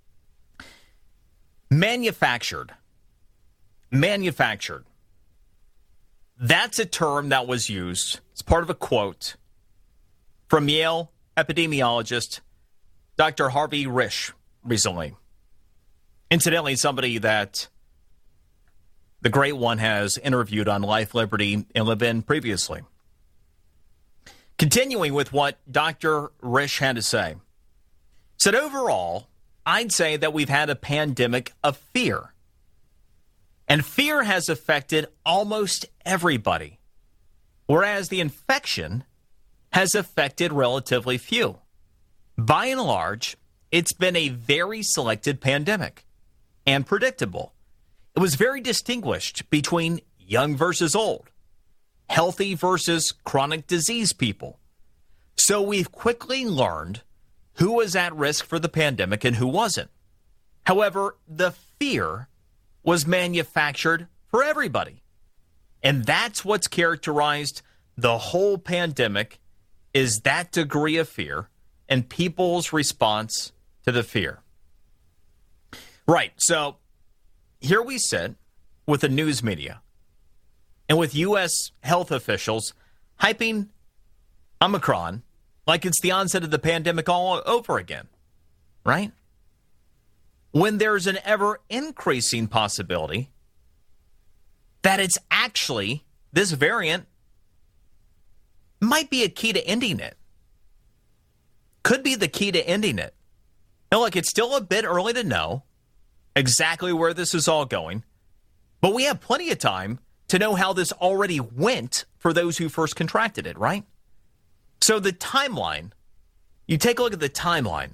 Manufactured. Manufactured. That's a term that was used. It's part of a quote from Yale epidemiologist Doctor Harvey Risch recently. Incidentally, somebody that the great one has interviewed on Life, Liberty, and Levin previously. Continuing with what Doctor Risch had to say, said overall, I'd say that we've had a pandemic of fear. And fear has affected almost everybody, whereas the infection has affected relatively few. By and large, it's been a very selected pandemic and predictable. it was very distinguished between young versus old, healthy versus chronic disease people. So we've quickly learned who was at risk for the pandemic and who wasn't. However, the fear was manufactured for everybody. And that's what's characterized the whole pandemic, is that degree of fear and people's response to the fear. Right, so here we sit with the news media and with U S health officials hyping Omicron like it's the onset of the pandemic all over again, right? When there's an ever-increasing possibility that it's actually, this variant might be a key to ending it. Could be the key to ending it. Now, look, it's still a bit early to know exactly where this is all going, but we have plenty of time to know how this already went for those who first contracted it, right? So the timeline, you take a look at the timeline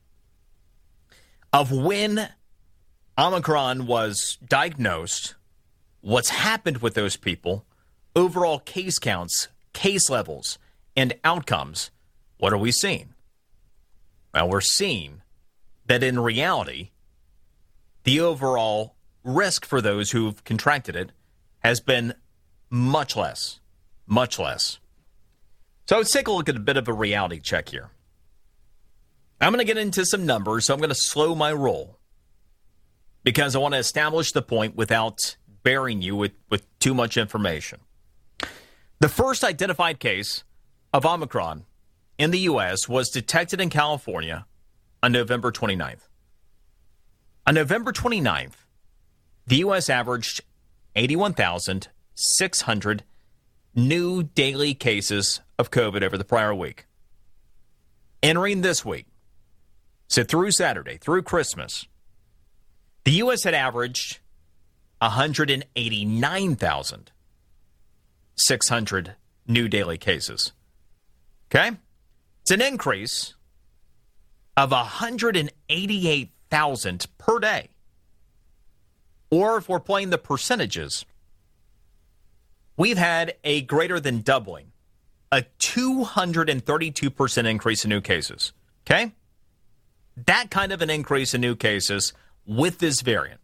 of when Omicron was diagnosed, what's happened with those people, overall case counts, case levels, and outcomes. What are we seeing? Well, we're seeing that in reality, the overall risk for those who've contracted it has been much less, much less. So let's take a look at a bit of a reality check here. I'm going to get into some numbers, so I'm going to slow my roll because I want to establish the point without bearing you with, with too much information. The first identified case of Omicron in the U S was detected in California on November twenty-ninth. On November twenty-ninth, the U S averaged eighty-one thousand six hundred new daily cases of COVID over the prior week. Entering this week, so through Saturday, through Christmas, the U S had averaged one hundred eighty-nine thousand six hundred new daily cases. Okay? It's an increase of one hundred eighty-eight thousand per day. Or if we're playing the percentages, we've had a greater than doubling, a two hundred thirty-two percent increase in new cases. Okay? That kind of an increase in new cases with this variant.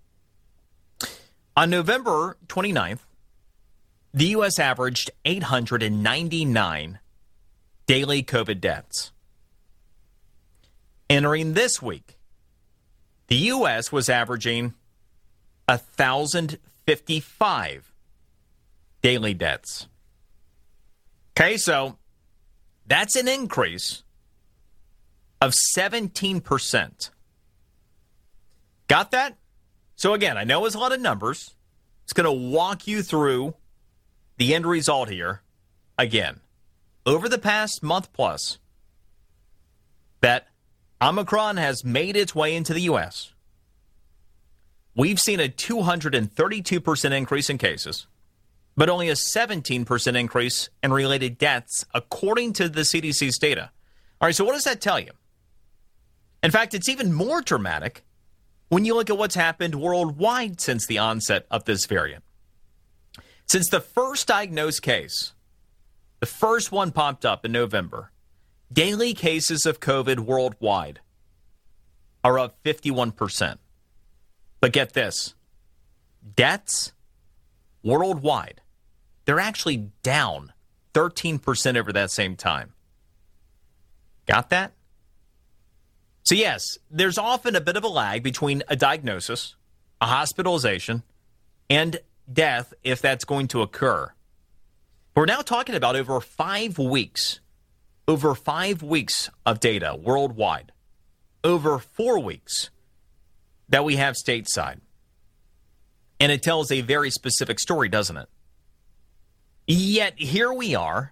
On November twenty-ninth, the U S averaged eight hundred ninety-nine daily COVID deaths. Entering this week, the U S was averaging one thousand fifty-five daily deaths. Okay, so that's an increase of seventeen percent. Got that? So again, I know it's a lot of numbers. It's going to walk you through the end result here. Again, over the past month plus, that Omicron has made its way into the U S. We've seen a two hundred thirty-two percent increase in cases, but only a seventeen percent increase in related deaths, according to the C D C's data. All right, so what does that tell you? In fact, it's even more dramatic when you look at what's happened worldwide since the onset of this variant. Since the first diagnosed case, the first one popped up in November, daily cases of COVID worldwide are up fifty-one percent. But get this, deaths worldwide, they're actually down thirteen percent over that same time. Got that? So yes, there's often a bit of a lag between a diagnosis, a hospitalization, and death if that's going to occur. We're now talking about over five weeks, over five weeks of data worldwide, over four weeks that we have stateside. And it tells a very specific story, doesn't it? Yet here we are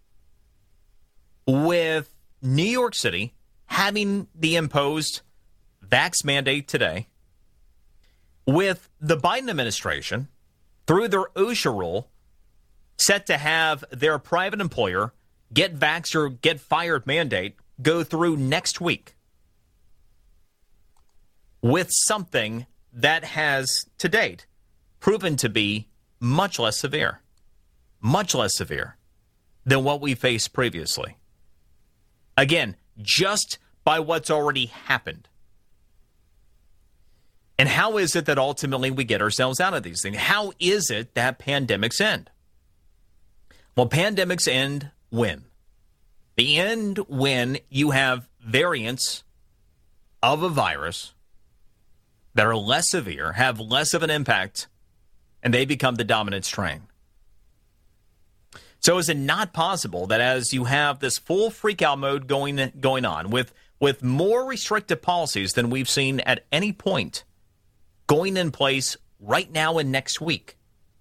with New York City having the imposed vax mandate today, with the Biden administration, through their OSHA rule, set to have their private employer get vaxxed or get fired mandate go through next week, with something that has, to date, proven to be much less severe, much less severe than what we faced previously. Again, just by what's already happened. And how is it that ultimately we get ourselves out of these things? How is it that pandemics end? Well, pandemics end when? They end when you have variants of a virus that are less severe, have less of an impact, and they become the dominant strain. So is it not possible that as you have this full freak-out mode going, going on with, with more restrictive policies than we've seen at any point going in place right now and next week,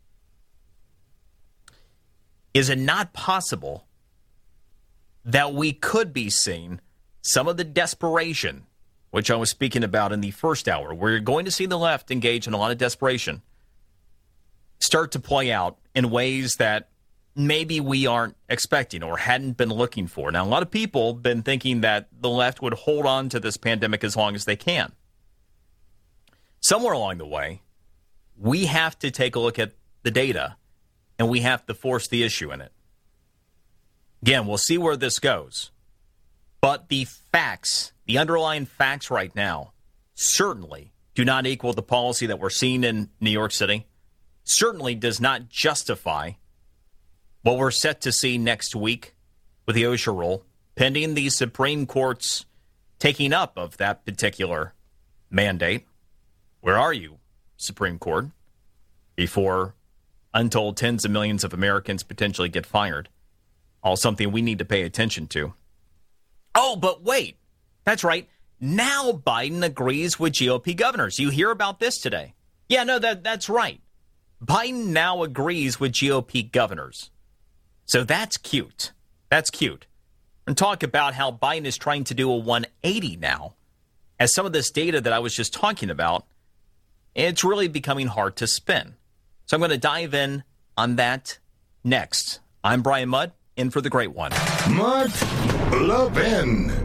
is it not possible that we could be seeing some of the desperation, which I was speaking about in the first hour, where you're going to see the left engage in a lot of desperation, start to play out in ways that maybe we aren't expecting or hadn't been looking for? Now, a lot of people have been thinking that the left would hold on to this pandemic as long as they can. Somewhere along the way, we have to take a look at the data, and we have to force the issue in it. Again, we'll see where this goes. But the facts, the underlying facts right now, certainly do not equal the policy that we're seeing in New York City. Certainly does not justify what we're set to see next week with the OSHA rule, pending the Supreme Court's taking up of that particular mandate. Where are you, Supreme Court? Before untold tens of millions of Americans potentially get fired. All something we need to pay attention to. Oh, but wait. That's right. Now Biden agrees with G O P governors. You hear about this today. Yeah, no, that that's right. Biden now agrees with G O P governors. So that's cute. That's cute. And talk about how Biden is trying to do a one eighty now. As some of this data that I was just talking about, it's really becoming hard to spin. So I'm going to dive in on that next. I'm Brian Mudd, in for the great one. Mudd Levin.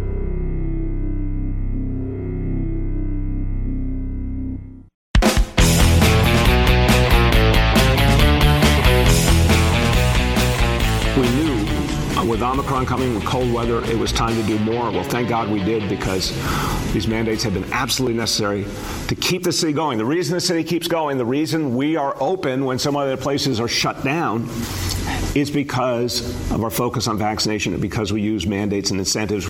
We knew uh, with Omicron coming, with cold weather, it was time to do more. Well, thank God we did, because these mandates have been absolutely necessary to keep the city going. The reason the city keeps going, the reason we are open when some other places are shut down, is because of our focus on vaccination and because we use mandates and incentives.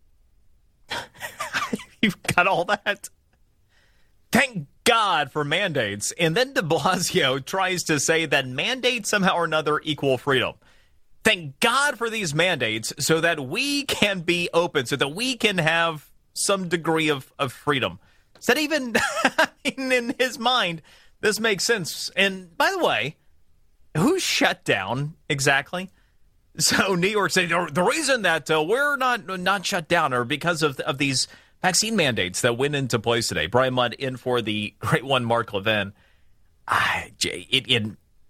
You've got all that. Thank God for mandates. And then de Blasio tries to say that mandates somehow or another equal freedom. Thank God for these mandates so that we can be open, so that we can have some degree of, of freedom. Is that even in his mind, this makes sense? And by the way, who's shut down exactly? So New York City, the reason that uh, we're not not shut down are because of, of these vaccine mandates that went into place today. Brian Mudd in for the great one, Mark Levin. I, it, it,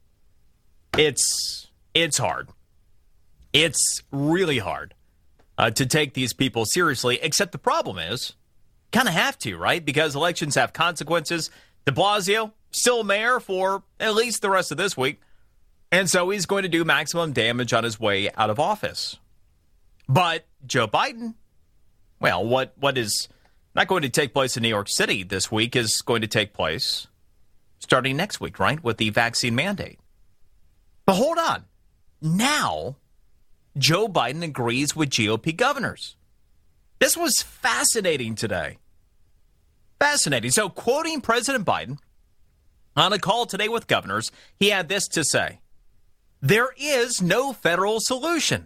it's, it's hard. It's really hard uh, to take these people seriously, except the problem is, kind of have to, right? Because elections have consequences. De Blasio, still mayor for at least the rest of this week. And so he's going to do maximum damage on his way out of office. But Joe Biden, well, what what is not going to take place in New York City this week is going to take place starting next week, right, with the vaccine mandate. But hold on. Now, Joe Biden agrees with G O P governors. This was fascinating today. Fascinating. So, quoting President Biden on a call today with governors, he had this to say: there is no federal solution.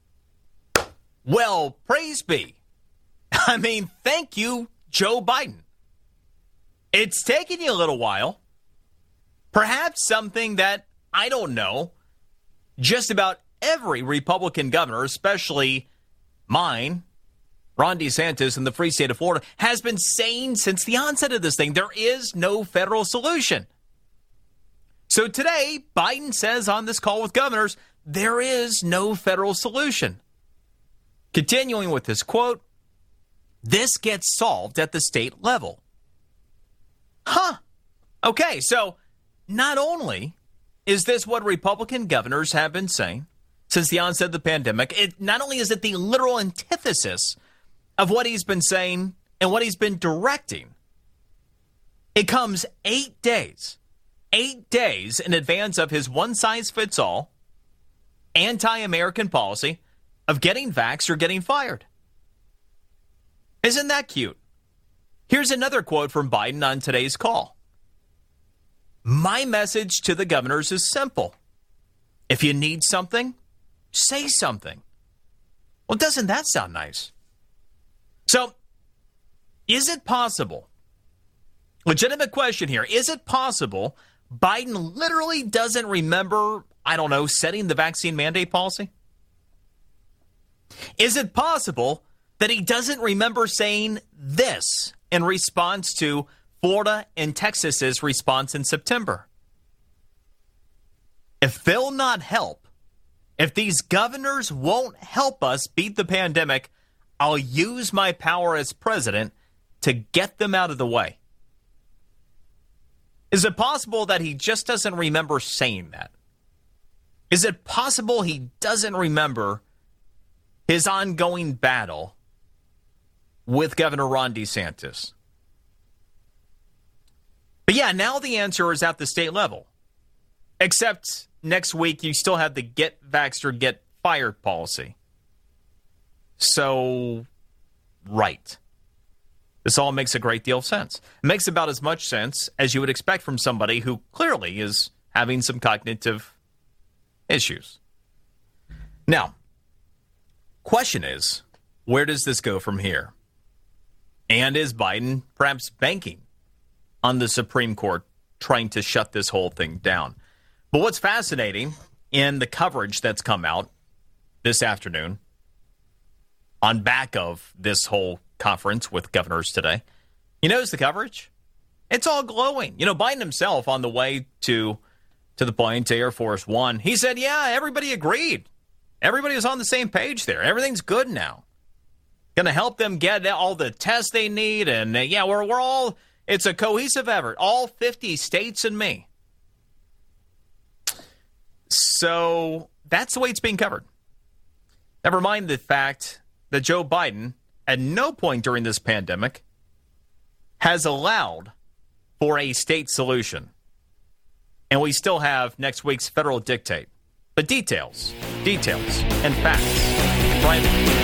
Well, praise be. I mean, thank you, Joe Biden. It's taken you a little while. Perhaps something that, I don't know, just about every Republican governor, especially mine, Ron DeSantis in the free state of Florida, has been saying since the onset of this thing, there is no federal solution. So today, Biden says on this call with governors, there is no federal solution. Continuing with this quote, this gets solved at the state level. Huh. Okay, so not only is this what Republican governors have been saying since the onset of the pandemic, it not only is it the literal antithesis of what he's been saying and what he's been directing, it comes eight days, eight days in advance of his one-size-fits-all anti-American policy of getting vaxxed or getting fired. Isn't that cute? Here's another quote from Biden on today's call. My message to the governors is simple. If you need something, say something. Well, doesn't that sound nice? So, is it possible, legitimate question here, is it possible Biden literally doesn't remember, I don't know, setting the vaccine mandate policy? Is it possible that he doesn't remember saying this in response to Florida and Texas's response in September? If they'll not help, if these governors won't help us beat the pandemic, I'll use my power as president to get them out of the way. Is it possible that he just doesn't remember saying that? Is it possible he doesn't remember his ongoing battle with Governor Ron DeSantis? But yeah, now the answer is at the state level. Except next week you still have the get vaxxed or get fired policy. So, right. This all makes a great deal of sense. It makes about as much sense as you would expect from somebody who clearly is having some cognitive issues. Now, question is, where does this go from here? And is Biden perhaps banking on the Supreme Court trying to shut this whole thing down? But what's fascinating in the coverage that's come out this afternoon on back of this whole conference with governors today, you notice the coverage? It's all glowing. You know, Biden himself on the way to to the plane, to Air Force One, he said, yeah, everybody agreed. Everybody was on the same page there. Everything's good now. Going to help them get all the tests they need. And uh, yeah, we're we're all, it's a cohesive effort. All fifty states and me. So that's the way it's being covered. Never mind the fact that Joe Biden, at no point during this pandemic, has allowed for a state solution. And we still have next week's federal dictate. But details, details, and facts. Right.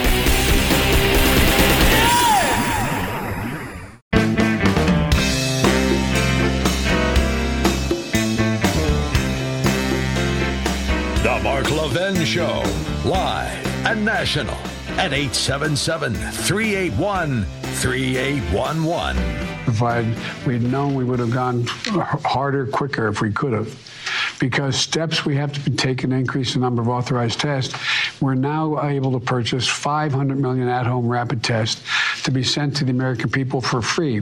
The Mark Levin Show, live and national at eight seven seven, three eight one, three eight one one. If I'd, we'd known, we would have gone harder, quicker if we could have. Because steps we have to take to increase the number of authorized tests, we're now able to purchase five hundred million at-home rapid tests to be sent to the American people for free.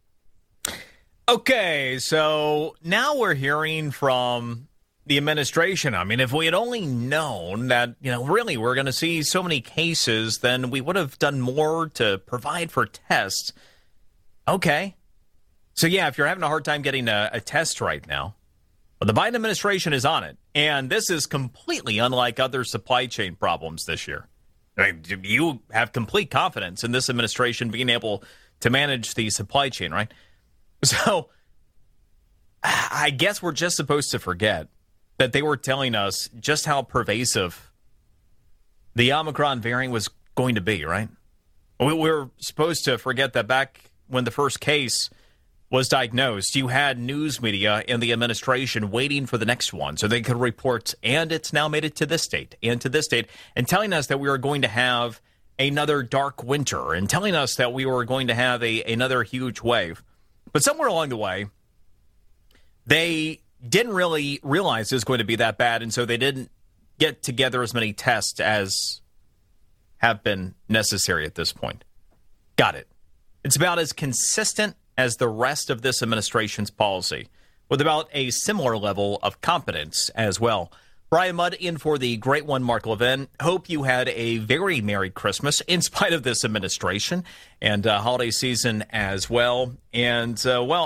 Okay, so now we're hearing from the administration. I mean, if we had only known that, you know, really we're going to see so many cases, then we would have done more to provide for tests. Okay. So, yeah, if you're having a hard time getting a, a test right now, well, the Biden administration is on it. And this is completely unlike other supply chain problems this year. I mean, you have complete confidence in this administration being able to manage the supply chain, right? So I guess we're just supposed to forget that they were telling us just how pervasive the Omicron variant was going to be, right? We we're supposed to forget that back when the first case was diagnosed, you had news media and the administration waiting for the next one so they could report, and it's now made it to this state and to this state, and telling us that we were going to have another dark winter and telling us that we were going to have a another huge wave. But somewhere along the way, they didn't really realize it was going to be that bad, and so they didn't get together as many tests as have been necessary at this point. Got it. It's about as consistent as the rest of this administration's policy, with about a similar level of competence as well. Brian Mudd in for the great one, Mark Levin. Hope you had a very Merry Christmas in spite of this administration and uh, holiday season as well. And, uh, well,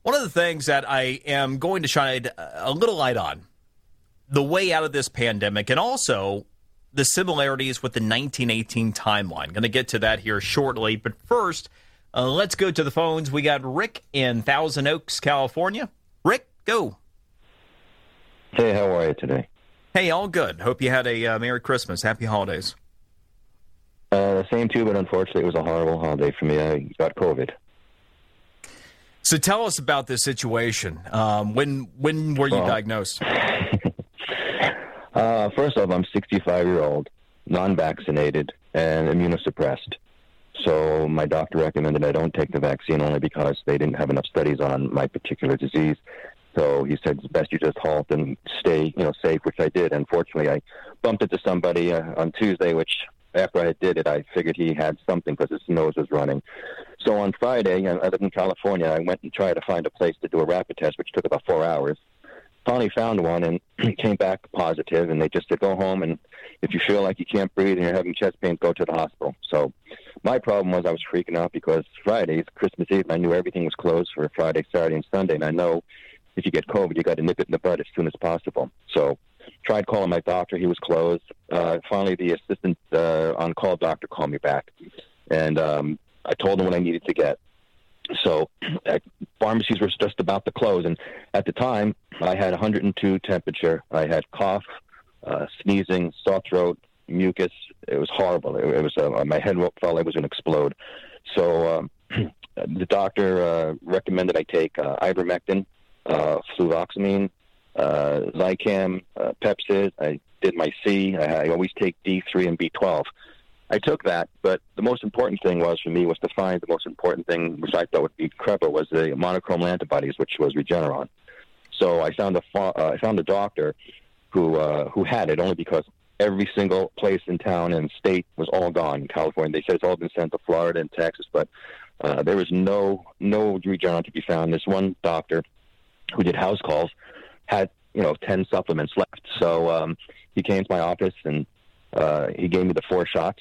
One of the things that I am going to shine a little light on, the way out of this pandemic, and also the similarities with the nineteen eighteen timeline. Going to get to that here shortly. But first, uh, let's go to the phones. We got Rick in Thousand Oaks, California. Rick, go. Hey, how are you today? Hey, all good. Hope you had a uh, Merry Christmas. Happy holidays. Uh, same too, but unfortunately it was a horrible holiday for me. I got COVID. So tell us about this situation. Um, when when were you well, diagnosed? uh, first off, I'm sixty-five year old, non-vaccinated, and immunosuppressed. So my doctor recommended I don't take the vaccine only because they didn't have enough studies on my particular disease. So he said it's best you just halt and stay, you know, safe, which I did. Unfortunately, I bumped into somebody uh, on Tuesday, which after I did it, I figured he had something because his nose was running. So on Friday, I live in California, I went and tried to find a place to do a rapid test, which took about four hours. Finally found one and came back positive, and they just said, go home, and if you feel like you can't breathe and you're having chest pain, go to the hospital. So my problem was I was freaking out because Friday's Christmas Eve, and I knew everything was closed for Friday, Saturday, and Sunday, and I know if you get COVID, you got to nip it in the bud as soon as possible. So tried calling my doctor. He was closed. Uh, finally, the assistant uh, on-call doctor called me back, and um, I told him what I needed to get. So uh, pharmacies were just about to close, and at the time, I had one hundred two temperature. I had cough, uh, sneezing, sore throat, mucus. It was horrible. It, it was uh, my head felt like it was going to explode. So um, the doctor uh, recommended I take uh, ivermectin, uh, fluvoxamine, uh, Zicam, uh, Pepcid. I did my C. I, I always take D three and B twelve. I took that, but the most important thing was for me was to find the most important thing, which I thought would be credible, was the monoclonal antibodies, which was Regeneron. So I found a uh, I found a doctor who uh, who had it only because every single place in town and state was all gone in California. They said it's all been sent to Florida and Texas, but uh, there was no no Regeneron to be found. This one doctor who did house calls had you know ten supplements left. So um, he came to my office and uh, he gave me the four shots.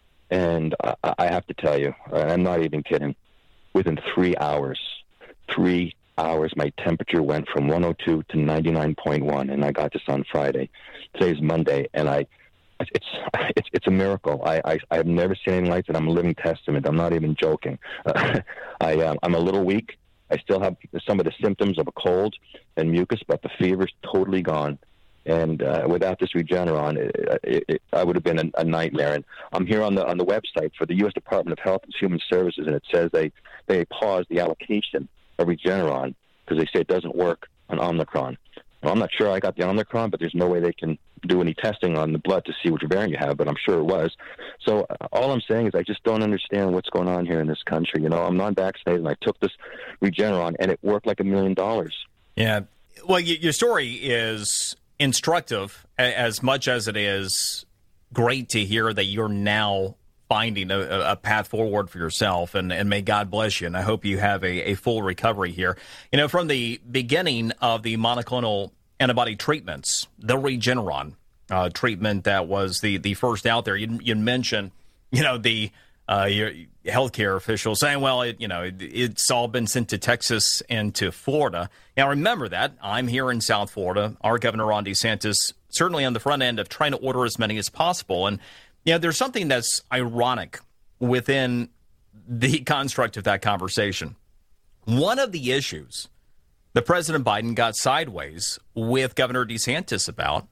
And I, I have to tell you, I'm not even kidding, within three hours, three hours, my temperature went from one oh two to ninety-nine point one, and I got this on Friday. Today's Monday, and I, it's it's it's a miracle. I, I, I have never seen anything like it. I'm a living testament. I'm not even joking. Uh, I, um, I'm a little weak. I still have some of the symptoms of a cold and mucus, but the fever's totally gone. And uh, without this Regeneron, it, it, it, I would have been a, a nightmare. And I'm here on the on the website for the U S Department of Health and Human Services, and it says they, they paused the allocation of Regeneron because they say it doesn't work on Omicron. Well, I'm not sure I got the Omicron, but there's no way they can do any testing on the blood to see which variant you have, but I'm sure it was. So uh, all I'm saying is I just don't understand what's going on here in this country. You know, I'm non-vaccinated, and I took this Regeneron, and it worked like a million dollars. Yeah. Well, your story is instructive as much as it is great to hear that you're now finding a, a path forward for yourself, and, and may God bless you, and I hope you have a, a full recovery here. You know, from the beginning of the monoclonal antibody treatments, the Regeneron uh, treatment that was the, the first out there, you, you mentioned, you know, the uh, your healthcare officials saying, well, it, you know, it, it's all been sent to Texas and to Florida. Now, remember that. I'm here in South Florida. Our Governor Ron DeSantis certainly on the front end of trying to order as many as possible. And, you know, there's something that's ironic within the construct of that conversation. One of the issues that President Biden got sideways with Governor DeSantis about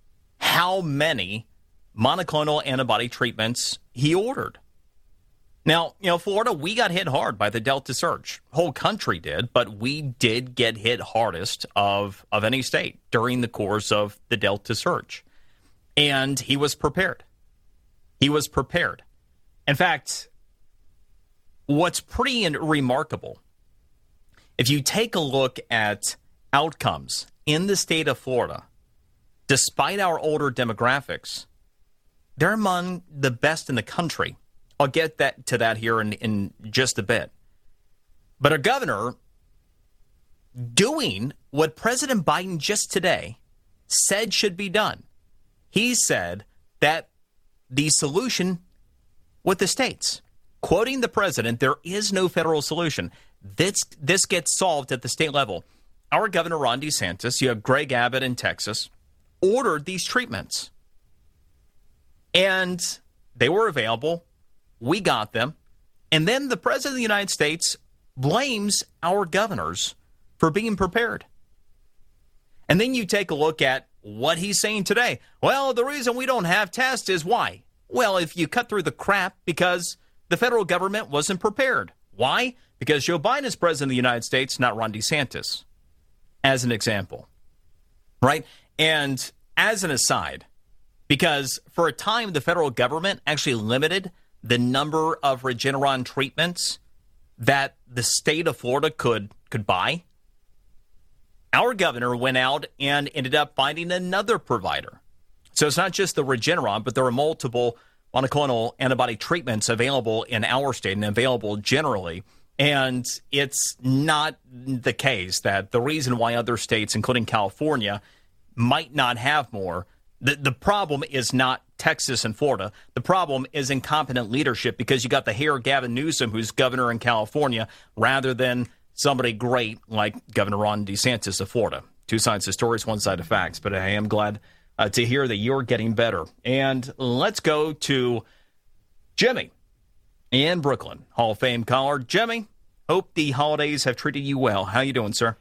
how many monoclonal antibody treatments he ordered. Now, you know, Florida, we got hit hard by the Delta surge. Whole country did, but we did get hit hardest of, of any state during the course of the Delta surge. And he was prepared. He was prepared. In fact, what's pretty remarkable, if you take a look at outcomes in the state of Florida, despite our older demographics, they're among the best in the country. I'll get that to that here in, in just a bit. But our governor doing what President Biden just today said should be done. He said that the solution with the states, quoting the president, there is no federal solution. This, this gets solved at the state level. Our governor, Ron DeSantis, you have Greg Abbott in Texas, ordered these treatments. And they were available. We got them. And then the president of the United States blames our governors for being prepared. And then you take a look at what he's saying today. Well, the reason we don't have tests is why? Well, if you cut through the crap, because the federal government wasn't prepared. Why? Because Joe Biden is president of the United States, not Ron DeSantis, as an example. Right? And as an aside, because for a time, the federal government actually limited the number of Regeneron treatments that the state of Florida could could buy. Our governor went out and ended up finding another provider. So it's not just the Regeneron, but there are multiple monoclonal antibody treatments available in our state and available generally. And it's not the case that the reason why other states, including California, might not have more. The, the problem is not Texas and Florida. The problem is incompetent leadership, because you got the hair Gavin Newsom, who's governor in California, rather than somebody great like Governor Ron DeSantis of Florida. Two sides of stories, one side of facts. But I am glad uh, to hear that you're getting better. And let's go to Jimmy in Brooklyn, Hall of Fame caller. Jimmy, hope the holidays have treated you well. How you doing, sir?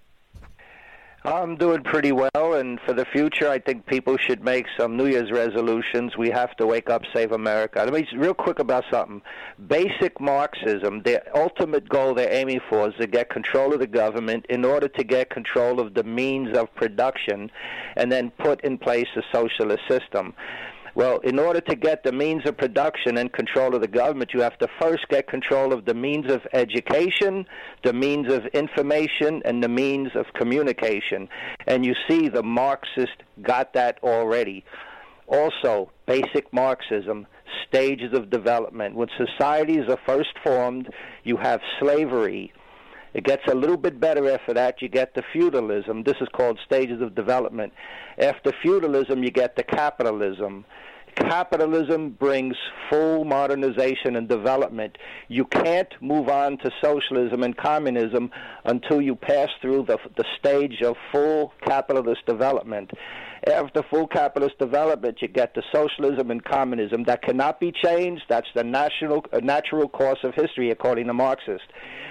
I'm doing pretty well, and for the future, I think people should make some New Year's resolutions. We have to wake up, save America. Let me real quick about something. Basic Marxism, their ultimate goal they're aiming for is to get control of the government in order to get control of the means of production and then put in place a socialist system. Well, in order to get the means of production and control of the government, you have to first get control of the means of education, the means of information, and the means of communication. And you see the Marxists got that already. Also, basic Marxism, stages of development. When societies are first formed, you have slavery. It gets a little bit better after that. You get the feudalism. This is called stages of development. After feudalism, you get the capitalism. Capitalism brings full modernization and development. You can't move on to socialism and communism until you pass through the, the stage of full capitalist development. After full capitalist development, you get the socialism and communism. That cannot be changed. That's the national, uh, natural course of history, according to Marxists.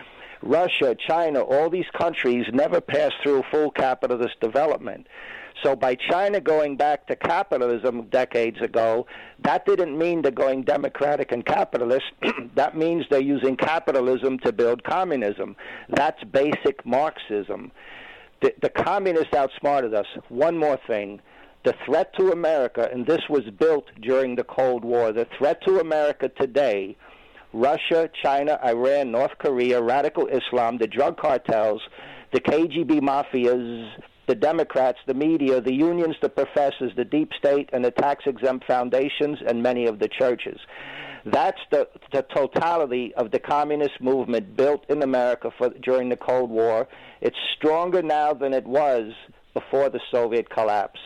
Russia, China, all these countries never passed through full capitalist development. So by China going back to capitalism decades ago, that didn't mean they're going democratic and capitalist. That means they're using capitalism to build communism. That's basic Marxism. The, the communists outsmarted us. One more thing. The threat to America, and this was built during the Cold War, the threat to America today, Russia, China, Iran, North Korea, radical Islam, the drug cartels, the K G B mafias, the Democrats, the media, the unions, the professors, the deep state, and the tax-exempt foundations, and many of the churches. That's the, the totality of the communist movement built in America for, during the Cold War. It's stronger now than it was before the Soviet collapse.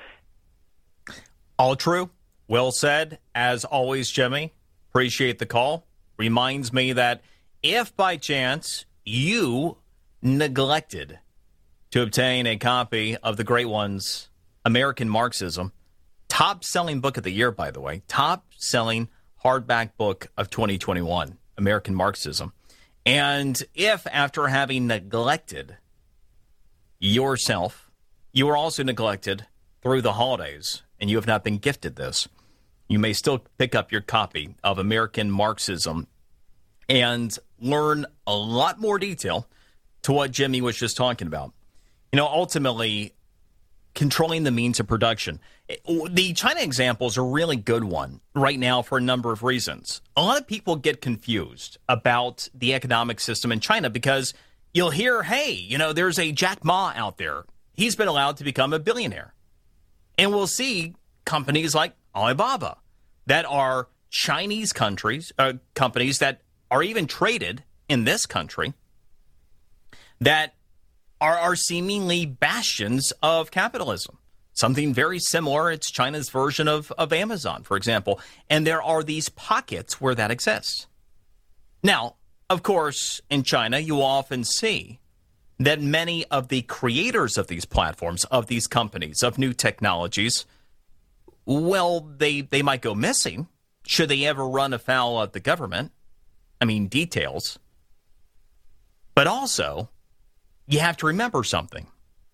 All true. Well said. As always, Jimmy, appreciate the call. Reminds me that if by chance you neglected to obtain a copy of the great one's American Marxism, top-selling book of the year, by the way, top-selling hardback book of twenty twenty-one, American Marxism. And if after having neglected yourself, you were also neglected through the holidays, and you have not been gifted this, you may still pick up your copy of American Marxism and learn a lot more detail to what Jimmy was just talking about. You know, ultimately, controlling the means of production. The China example is a really good one right now for a number of reasons. A lot of people get confused about the economic system in China because you'll hear, hey, you know, there's a Jack Ma out there. He's been allowed to become a billionaire. And we'll see companies like Alibaba that are Chinese countries, uh, companies that are even traded in this country that are, are seemingly bastions of capitalism. Something very similar. It's China's version of, of Amazon, for example. And there are these pockets where that exists. Now, of course, in China, you often see that many of the creators of these platforms, of these companies, of new technologies, well, they, they might go missing should they ever run afoul of the government. I mean, details. But also, you have to remember something.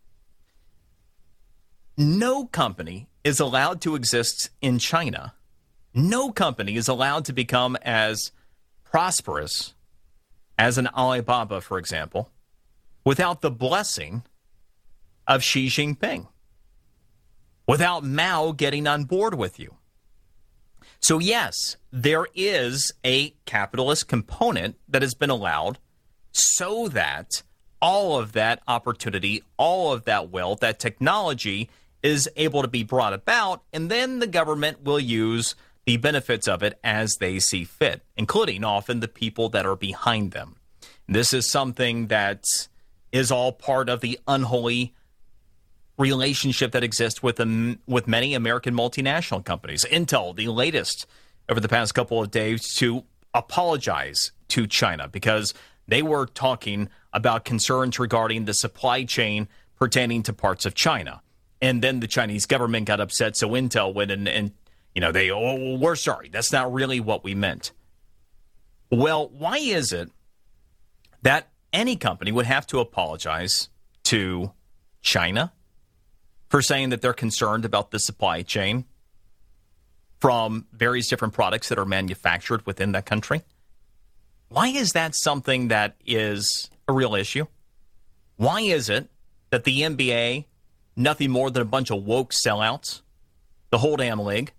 No company is allowed to exist in China. No company is allowed to become as prosperous as an Alibaba, for example, without the blessing of Xi Jinping, without Mao getting on board with you. So yes, there is a capitalist component that has been allowed so that all of that opportunity, all of that wealth, that technology is able to be brought about, and then the government will use the benefits of it as they see fit, including often the people that are behind them. This is something that is all part of the unholy relationship that exists with um, with many American multinational companies. Intel, the latest over the past couple of days, to apologize to China because they were talking about concerns regarding the supply chain pertaining to parts of China. And then the Chinese government got upset, so Intel went in and, you know, they, oh, we're sorry, that's not really what we meant. Well, why is it that any company would have to apologize to China for saying that they're concerned about the supply chain from various different products that are manufactured within that country? Why is that something that is a real issue? Why is it that the N B A, nothing more than a bunch of woke sellouts, the whole damn league?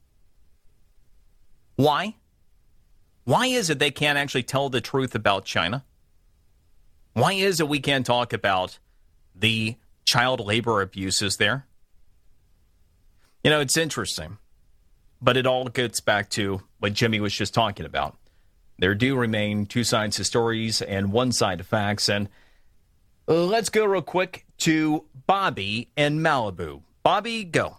Why? Why is it they can't actually tell the truth about China? Why is it we can't talk about the child labor abuses there? You know, it's interesting, but it all gets back to what Jimmy was just talking about. There do remain two sides to stories and one side to facts. And let's go real quick to Bobby in Malibu. Bobby, go.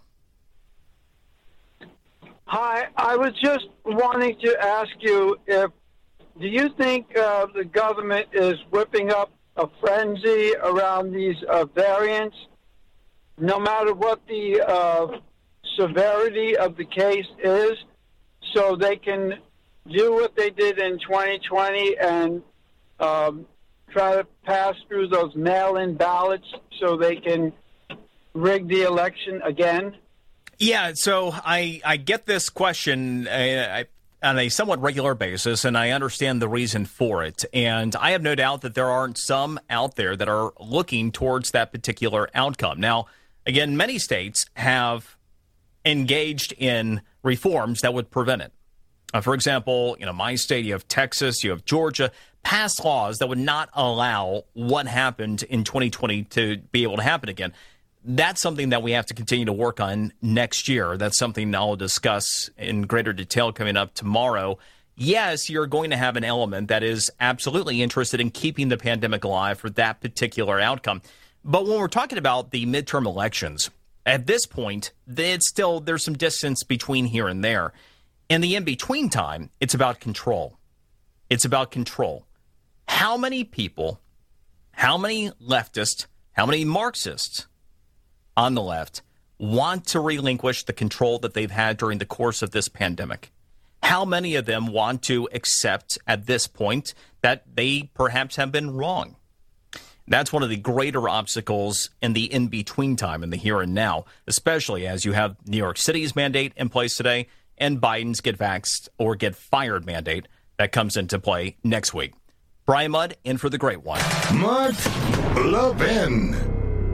Hi, I was just wanting to ask you if, do you think uh, the government is whipping up a frenzy around these uh, variants, no matter what the uh, severity of the case is, so they can do what they did in twenty twenty and um, try to pass through those mail-in ballots so they can rig the election again? Yeah, so I, I get this question uh, on a somewhat regular basis, and I understand the reason for it. And I have no doubt that there aren't some out there that are looking towards that particular outcome. Now, again, many states have engaged in reforms that would prevent it. Uh, for example, you know, my state, you have Texas, you have Georgia, passed laws that would not allow what happened in twenty twenty to be able to happen again. That's something that we have to continue to work on next year. That's something I'll discuss in greater detail coming up tomorrow. Yes, you're going to have an element that is absolutely interested in keeping the pandemic alive for that particular outcome. But when we're talking about the midterm elections, at this point, it's still, there's some distance between here and there. In the in-between time, it's about control. It's about control. How many people, how many leftists, how many Marxists on the left want to relinquish the control that they've had during the course of this pandemic? How many of them want to accept at this point that they perhaps have been wrong? That's one of the greater obstacles in the in-between time, in the here and now, especially as you have New York City's mandate in place today and Biden's get vaxxed or get fired mandate that comes into play next week. Brian Mudd in for the great one. Mudd Levin.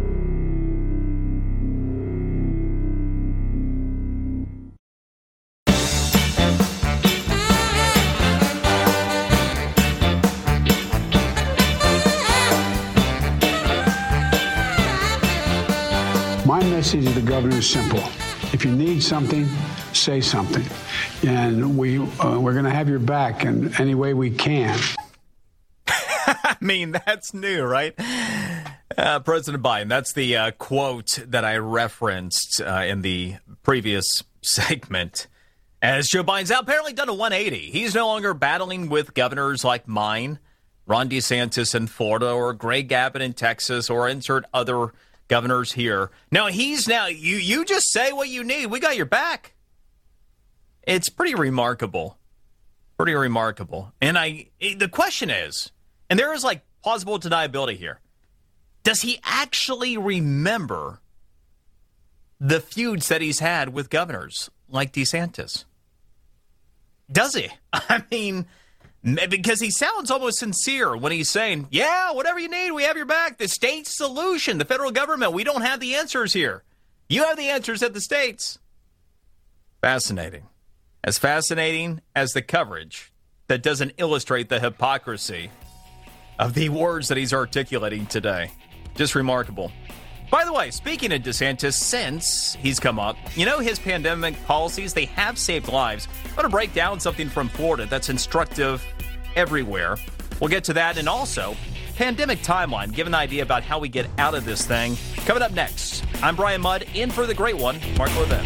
My message to the governor is simple. If you need something, say something. And we, uh, we're going to have your back in any way we can. I mean, that's new, right? Uh, President Biden, that's the uh, quote that I referenced uh, in the previous segment. As Joe Biden's now apparently done a one eighty. He's no longer battling with governors like mine, Ron DeSantis in Florida, or Greg Abbott in Texas, or insert other governors here. No, he's now, you, you just say what you need. We got your back. It's pretty remarkable. Pretty remarkable. And I, the question is, and there is like plausible deniability here, does he actually remember the feuds that he's had with governors like DeSantis? Does he? I mean, because he sounds almost sincere when he's saying, yeah, whatever you need, we have your back. The state's solution, the federal government, we don't have the answers here. You have the answers at the states. Fascinating. As fascinating as the coverage that doesn't illustrate the hypocrisy of the words that he's articulating today. Just remarkable. By the way, speaking of DeSantis, since he's come up, you know his pandemic policies, they have saved lives. I'm going to break down something from Florida that's instructive everywhere. We'll get to that, and also pandemic timeline, give an idea about how we get out of this thing. Coming up next, I'm Brian Mudd, in for the great one, Mark Levin.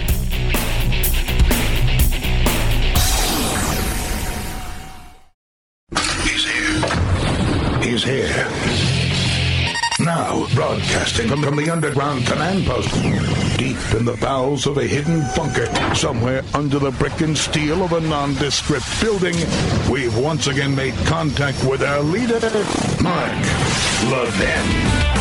He's here. He's here. Now, broadcasting from, from the underground command post, deep in the bowels of a hidden bunker, somewhere under the brick and steel of a nondescript building, we've once again made contact with our leader, Mark Levin.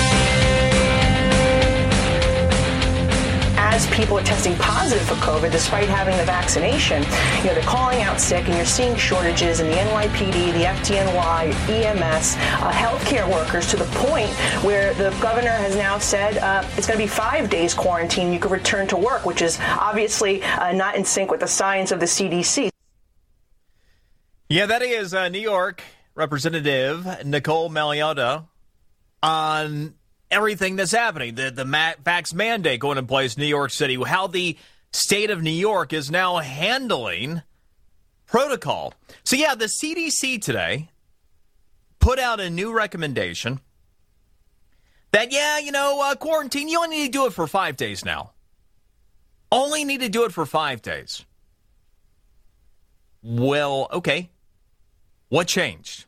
As people are testing positive for COVID, despite having the vaccination, you know, they're calling out sick, and you're seeing shortages in the N Y P D, the F D N Y, E M S, uh, healthcare workers, to the point where the governor has now said uh, it's going to be five days quarantine. You could return to work, which is obviously uh, not in sync with the science of the C D C. Yeah, that is uh, New York Representative Nicole Maliotta on everything that's happening, the the ma- vax mandate going in place in New York City, how the state of New York is now handling protocol. So, yeah, the C D C today put out a new recommendation that, yeah, you know, uh, quarantine, you only need to do it for five days now. Only need to do it for five days. Well, okay. What changed?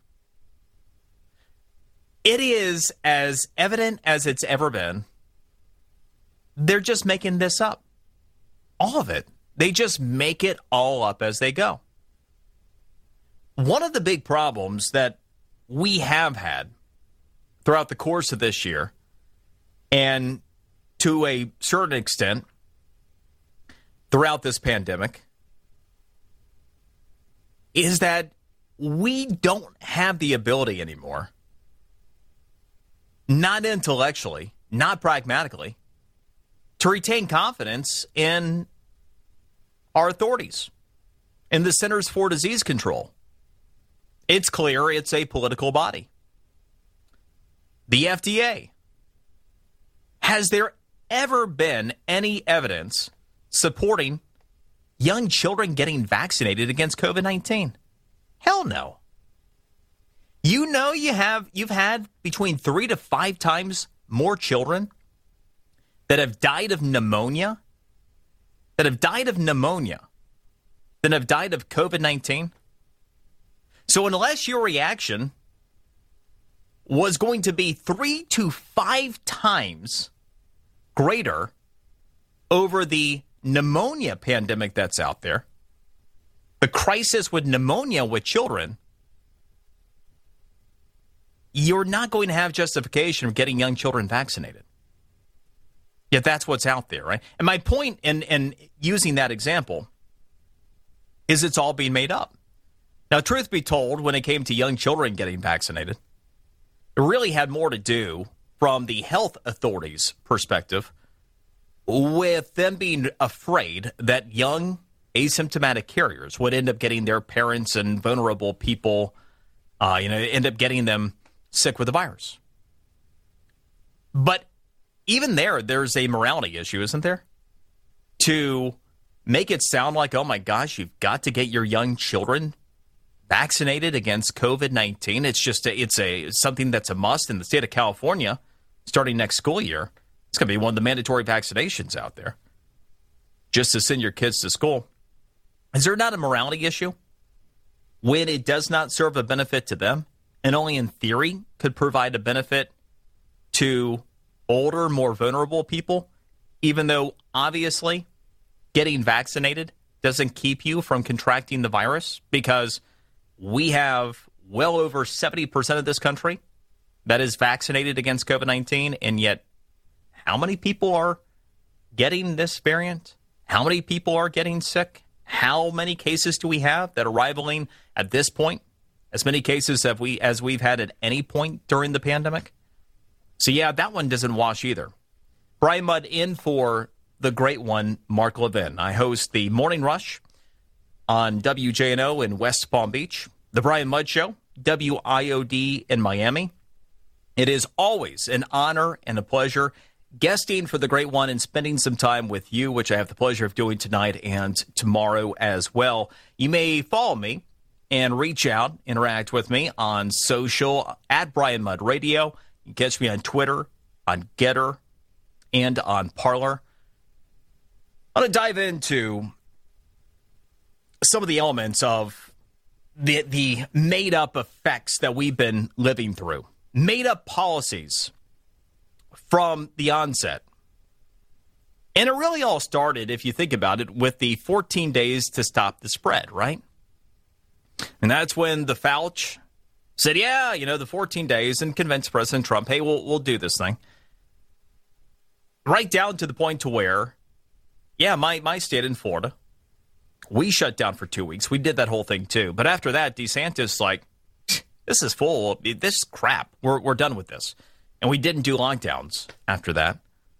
It is as evident as it's ever been. They're just making this up. All of it. They just make it all up as they go. One of the big problems that we have had throughout the course of this year, and to a certain extent throughout this pandemic, is that we don't have the ability anymore, not intellectually, not pragmatically, to retain confidence in our authorities, in the Centers for Disease Control. It's clear it's a political body. The F D A. Has there ever been any evidence supporting young children getting vaccinated against COVID nineteen? Hell no. You know you have, you've had between three to five times more children that have died of pneumonia, that have died of pneumonia, than have died of COVID nineteen. So unless your reaction was going to be three to five times greater over the pneumonia pandemic that's out there, the crisis with pneumonia with children, you're not going to have justification of getting young children vaccinated. Yet that's what's out there, right? And my point in, in using that example is it's all being made up. Now, truth be told, when it came to young children getting vaccinated, it really had more to do from the health authorities' perspective with them being afraid that young asymptomatic carriers would end up getting their parents and vulnerable people, uh, you know, end up getting them sick with the virus. But even there, there's a morality issue, isn't there? To make it sound like, oh my gosh, you've got to get your young children vaccinated against COVID nineteen. It's just a, it's a something that's a must in the state of California starting next school year. It's going to be one of the mandatory vaccinations out there just to send your kids to school. Is there not a morality issue when it does not serve a benefit to them and only in theory could provide a benefit to older, more vulnerable people, even though obviously getting vaccinated doesn't keep you from contracting the virus? Because we have well over seventy percent of this country that is vaccinated against COVID nineteen, and yet how many people are getting this variant? How many people are getting sick? How many cases do we have that are rivaling at this point as many cases have we as we've had at any point during the pandemic? So yeah, that one doesn't wash either. Brian Mudd in for the great one, Mark Levin. I host the Morning Rush on W J N O in West Palm Beach, the Brian Mudd Show, W I O D in Miami. It is always an honor and a pleasure guesting for the great one and spending some time with you, which I have the pleasure of doing tonight and tomorrow as well. You may follow me and reach out, interact with me on social at Brian Mudd Radio. You can catch me on Twitter, on Getter, and on Parler. I want to dive into some of the elements of the, the made-up effects that we've been living through. Made-up policies from the onset. And it really all started, if you think about it, with the fourteen days to stop the spread, right? And that's when the Fauci said, yeah, you know, the fourteen days, and convinced President Trump, hey, we'll, we'll do this thing. Right down to the point to where, yeah, my, my state in Florida, we shut down for two weeks. We did that whole thing too. But after that, DeSantis like, this is full. This is crap. We're, we're done with this. And we didn't do lockdowns after that.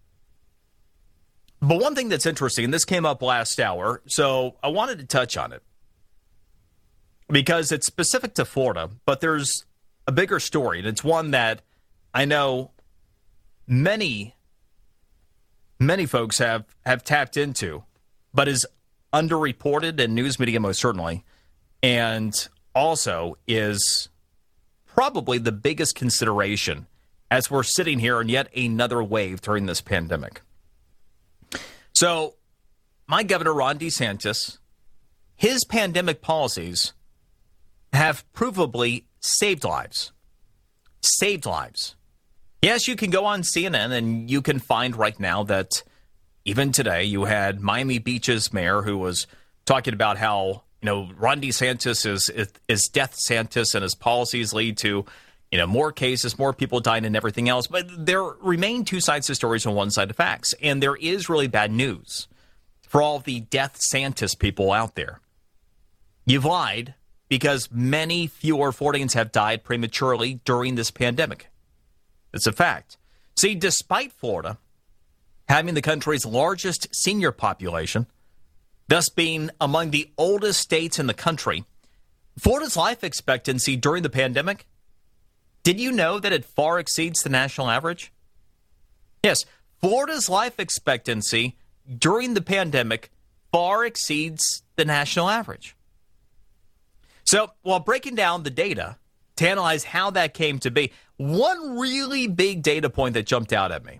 But one thing that's interesting, and this came up last hour, so I wanted to touch on it because it's specific to Florida, but there's a bigger story, and it's one that I know many, many folks have, have tapped into, but is underreported in news media most certainly, and also is probably the biggest consideration as we're sitting here in yet another wave during this pandemic. So, my governor, Ron DeSantis, his pandemic policies have provably saved lives. Saved lives. Yes, you can go on C N N and you can find right now that even today you had Miami Beach's mayor who was talking about how, you know, Ron DeSantis is, is, is death Santis and his policies lead to, you know, more cases, more people dying and everything else. But there remain two sides to stories and one side to facts. And there is really bad news for all the death Santis people out there. You've lied because many fewer Floridians have died prematurely during this pandemic. It's a fact. See, despite Florida having the country's largest senior population, thus being among the oldest states in the country, Florida's life expectancy during the pandemic, did you know that it far exceeds the national average? Yes, Florida's life expectancy during the pandemic far exceeds the national average. So, while breaking down the data to analyze how that came to be, one really big data point that jumped out at me.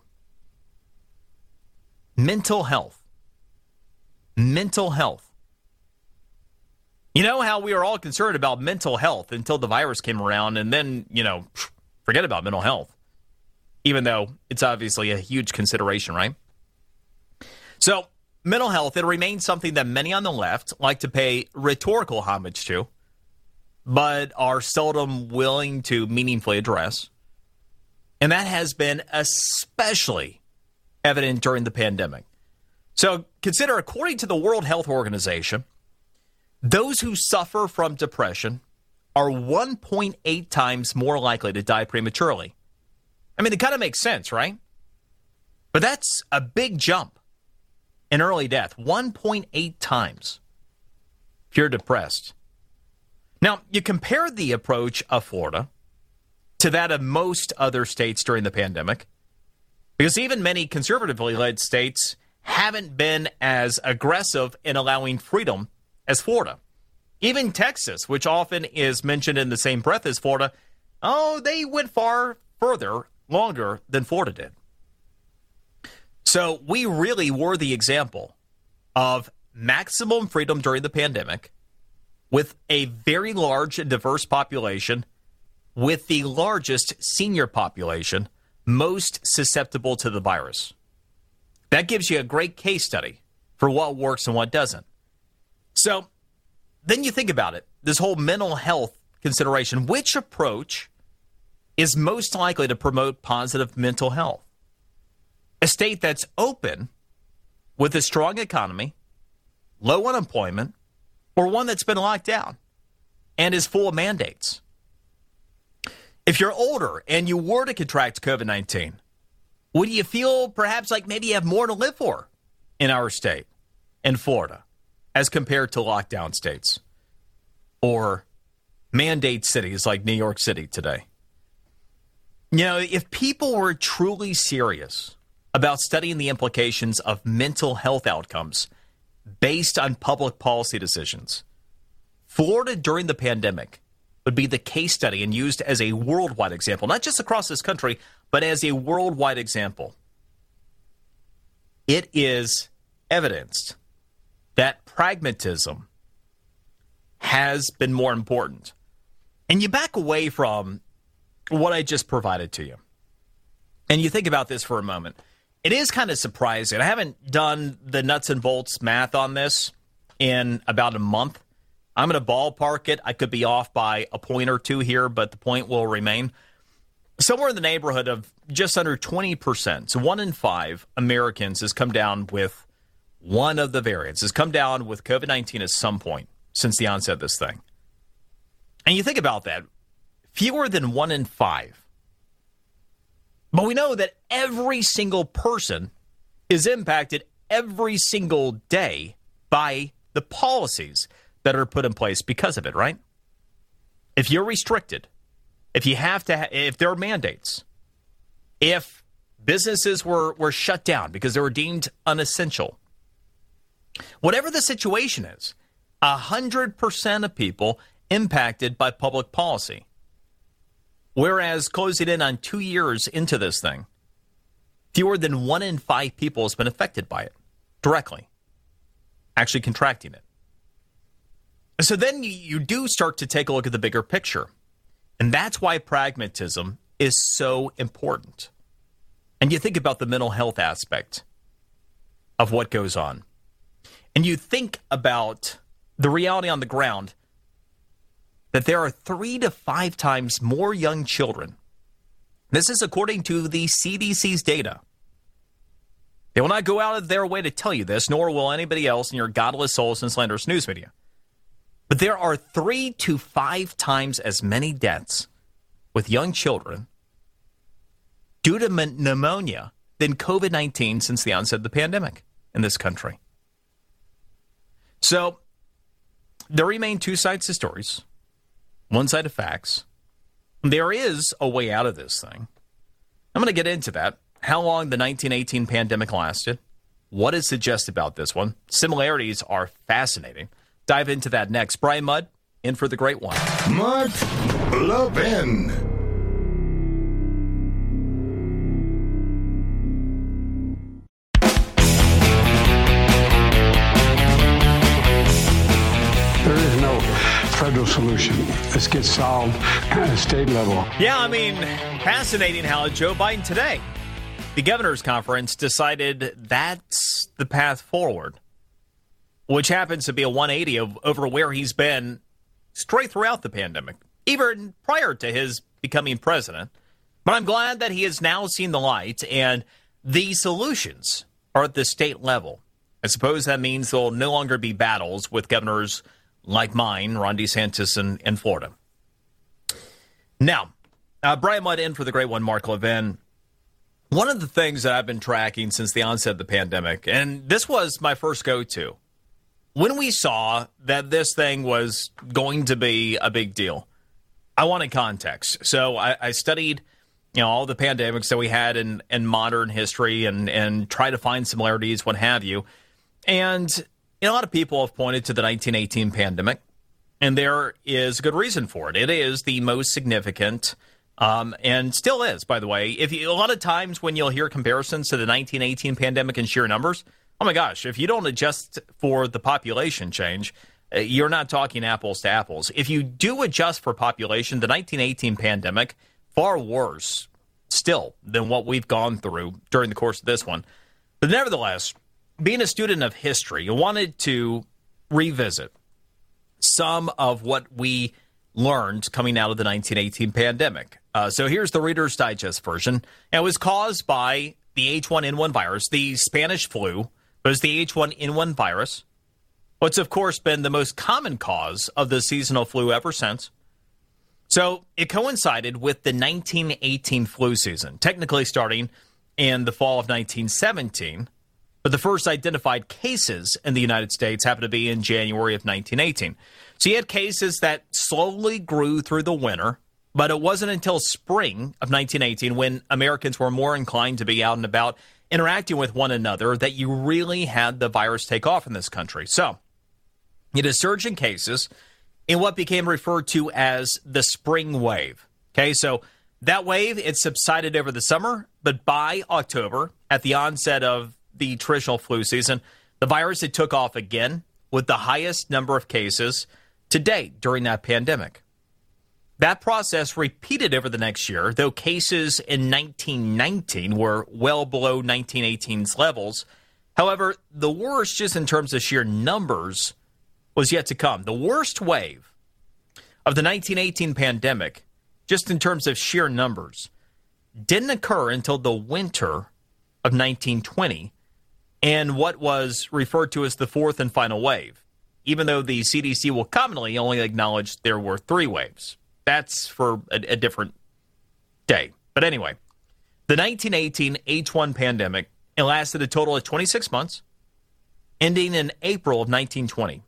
Mental health. Mental health. You know how we were all concerned about mental health until the virus came around, and then, you know, forget about mental health, even though it's obviously a huge consideration, right? So, mental health, it remains something that many on the left like to pay rhetorical homage to, but are seldom willing to meaningfully address. And that has been especially evident during the pandemic. So, consider, according to the World Health Organization, those who suffer from depression are one point eight times more likely to die prematurely. I mean, it kind of makes sense, right? But that's a big jump in early death, one point eight times if you're depressed. Now, you compare the approach of Florida to that of most other states during the pandemic, because even many conservatively led states haven't been as aggressive in allowing freedom as Florida. Even Texas, which often is mentioned in the same breath as Florida, oh, they went far further, longer than Florida did. So we really were the example of maximum freedom during the pandemic with a very large and diverse population, with the largest senior population most susceptible to the virus. That gives you a great case study for what works and what doesn't. So then you think about it, this whole mental health consideration. Which approach is most likely to promote positive mental health? A state that's open with a strong economy, low unemployment, or one that's been locked down and is full of mandates? If you're older and you were to contract COVID nineteen, would you feel perhaps like maybe you have more to live for in our state, in Florida, as compared to lockdown states or mandate cities like New York City today? You know, if people were truly serious about studying the implications of mental health outcomes based on public policy decisions, Florida during the pandemic would be the case study and used as a worldwide example, not just across this country, but as a worldwide example. It is evidenced that pragmatism has been more important. And you back away from what I just provided to you, and you think about this for a moment. It is kind of surprising. I haven't done the nuts and bolts math on this in about a month. I'm going to ballpark it. I could be off by a point or two here, but the point will remain. Somewhere in the neighborhood of just under twenty percent, so one in five Americans has come down with one of the variants, has come down with COVID nineteen at some point since the onset of this thing. And you think about that, fewer than one in five. But we know that every single person is impacted every single day by the policies that are put in place because of it, right? If you're restricted, if you have to, ha- if there are mandates, if businesses were, were shut down because they were deemed unessential, whatever the situation is, one hundred percent of people impacted by public policy. Whereas closing in on two years into this thing, fewer than one in five people has been affected by it directly, actually contracting it. So then you, you do start to take a look at the bigger picture. And that's why pragmatism is so important. And you think about the mental health aspect of what goes on. And you think about the reality on the ground that there are three to five times more young children. This is according to the C D C's data. They will not go out of their way to tell you this, nor will anybody else in your godless souls and slanderous news media. But there are three to five times as many deaths with young children due to pneumonia than COVID nineteen since the onset of the pandemic in this country. So there remain two sides to stories, one side of facts. There is a way out of this thing. I'm going to get into that. How long the nineteen eighteen pandemic lasted. What is suggested about this one? Similarities are fascinating. Dive into that next. Brian Mudd, in for the great one. Mark Levin. There is no federal solution. This gets solved at a state level. Yeah, I mean, fascinating how Joe Biden today, the governor's conference, decided that's the path forward, which happens to be a one eighty of, over where he's been straight throughout the pandemic, even prior to his becoming president. But I'm glad that he has now seen the light, and the solutions are at the state level. I suppose that means there'll no longer be battles with governors like mine, Ron DeSantis, in, in Florida. Now, uh, Brian Mudd in for the great one, Mark Levin. One of the things that I've been tracking since the onset of the pandemic, and this was my first go-to, when we saw that this thing was going to be a big deal, I wanted context. So I, I studied, you know, all the pandemics that we had in, in modern history and, and try to find similarities, what have you. And you know, a lot of people have pointed to the nineteen eighteen pandemic, and there is good reason for it. It is the most significant, um, and still is, by the way. If you, a lot of times when you'll hear comparisons to the nineteen eighteen pandemic in sheer numbers, oh my gosh, if you don't adjust for the population change, uh, you're not talking apples to apples. If you do adjust for population, the nineteen eighteen pandemic, far worse still than what we've gone through during the course of this one. But nevertheless, being a student of history, you wanted to revisit some of what we learned coming out of the nineteen eighteen pandemic. Uh, so here's the Reader's Digest version. It was caused by the H one N one virus, the Spanish flu. It was the H one N one virus. What's, of course, been the most common cause of the seasonal flu ever since. So it coincided with the nineteen eighteen flu season, technically starting in the fall of nineteen seventeen. But the first identified cases in the United States happened to be in January of nineteen eighteen. So you had cases that slowly grew through the winter, but it wasn't until spring of nineteen eighteen, when Americans were more inclined to be out and about interacting with one another, that you really had the virus take off in this country. So you had a surge in cases in what became referred to as the spring wave. Okay, so that wave, it subsided over the summer, but by October, at the onset of the traditional flu season, the virus, it took off again with the highest number of cases to date during that pandemic. That process repeated over the next year, though cases in nineteen nineteen were well below nineteen eighteen's levels. However, the worst, just in terms of sheer numbers, was yet to come. The worst wave of the nineteen eighteen pandemic, just in terms of sheer numbers, didn't occur until the winter of nineteen twenty, and what was referred to as the fourth and final wave, even though the C D C will commonly only acknowledge there were three waves. That's for a, a different day. But anyway, the nineteen eighteen H one pandemic, it lasted a total of twenty-six months, ending in April of nineteen twenty,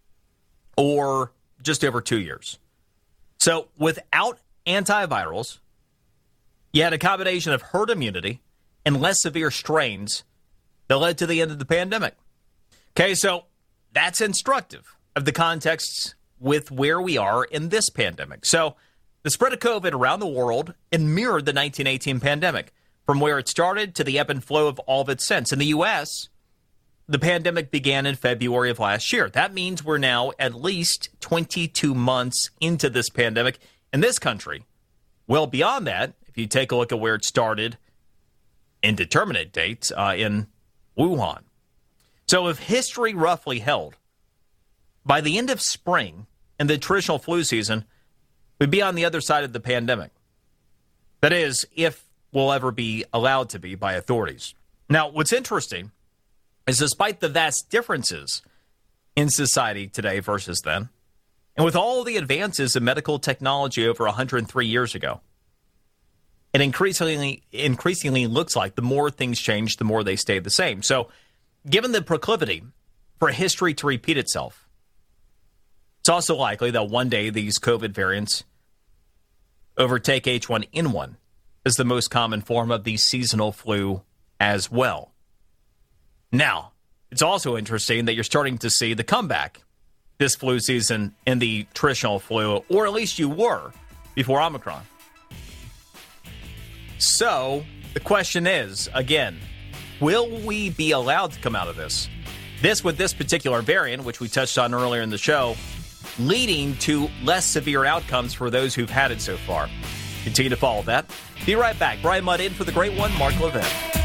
or just over two years. So without antivirals, you had a combination of herd immunity and less severe strains that led to the end of the pandemic. Okay, so that's instructive of the contexts with where we are in this pandemic. So the spread of COVID around the world, it mirrored the nineteen eighteen pandemic, from where it started to the ebb and flow of all of it since. In the U S, the pandemic began in February of last year. That means we're now at least twenty-two months into this pandemic in this country. Well beyond that, if you take a look at where it started, indeterminate dates, uh, in Wuhan. So if history roughly held, by the end of spring and the traditional flu season, we'd be on the other side of the pandemic. That is, if we'll ever be allowed to be by authorities. Now, what's interesting is despite the vast differences in society today versus then, and with all the advances in medical technology over one hundred three years ago, it increasingly increasingly looks like the more things change, the more they stay the same. So given the proclivity for history to repeat itself, it's also likely that one day these COVID variants overtake H one N one as the most common form of the seasonal flu as well. Now, it's also interesting that you're starting to see the comeback this flu season in the traditional flu, or at least you were before Omicron. So the question is, again, will we be allowed to come out of this? This with this particular variant, which we touched on earlier in the show, leading to less severe outcomes for those who've had it so far. Continue to follow that. Be right back. Brian Mudd in for the great one, Mark Levin.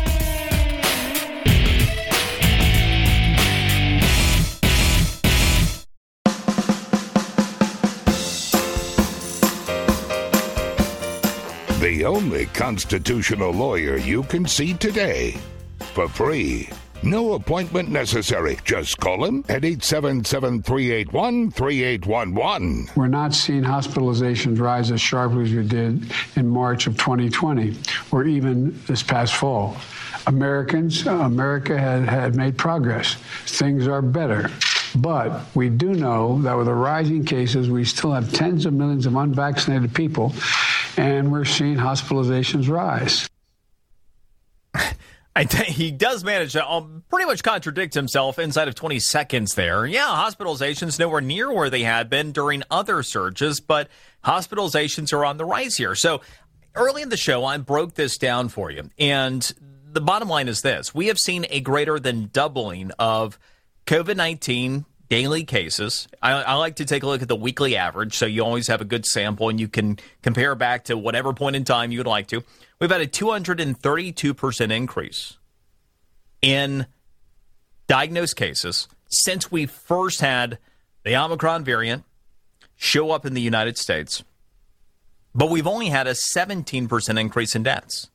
The only constitutional lawyer you can see today. For free. No appointment necessary. Just call him at eight seven seven, three eight one, three eight one one. We're not seeing hospitalizations rise as sharply as we did in March of twenty twenty, or even this past fall. Americans, America had, had made progress. Things are better. But we do know that with the rising cases, we still have tens of millions of unvaccinated people, and we're seeing hospitalizations rise. I th- he does manage to um, pretty much contradict himself inside of twenty seconds there. Yeah, hospitalizations nowhere near where they had been during other surges, but hospitalizations are on the rise here. So early in the show, I broke this down for you. And the bottom line is this. We have seen a greater than doubling of COVID nineteen daily cases. I, I like to take a look at the weekly average, so you always have a good sample, and you can compare back to whatever point in time you'd like to. We've had a two hundred thirty-two percent increase in diagnosed cases since we first had the Omicron variant show up in the United States. But we've only had a seventeen percent increase in deaths.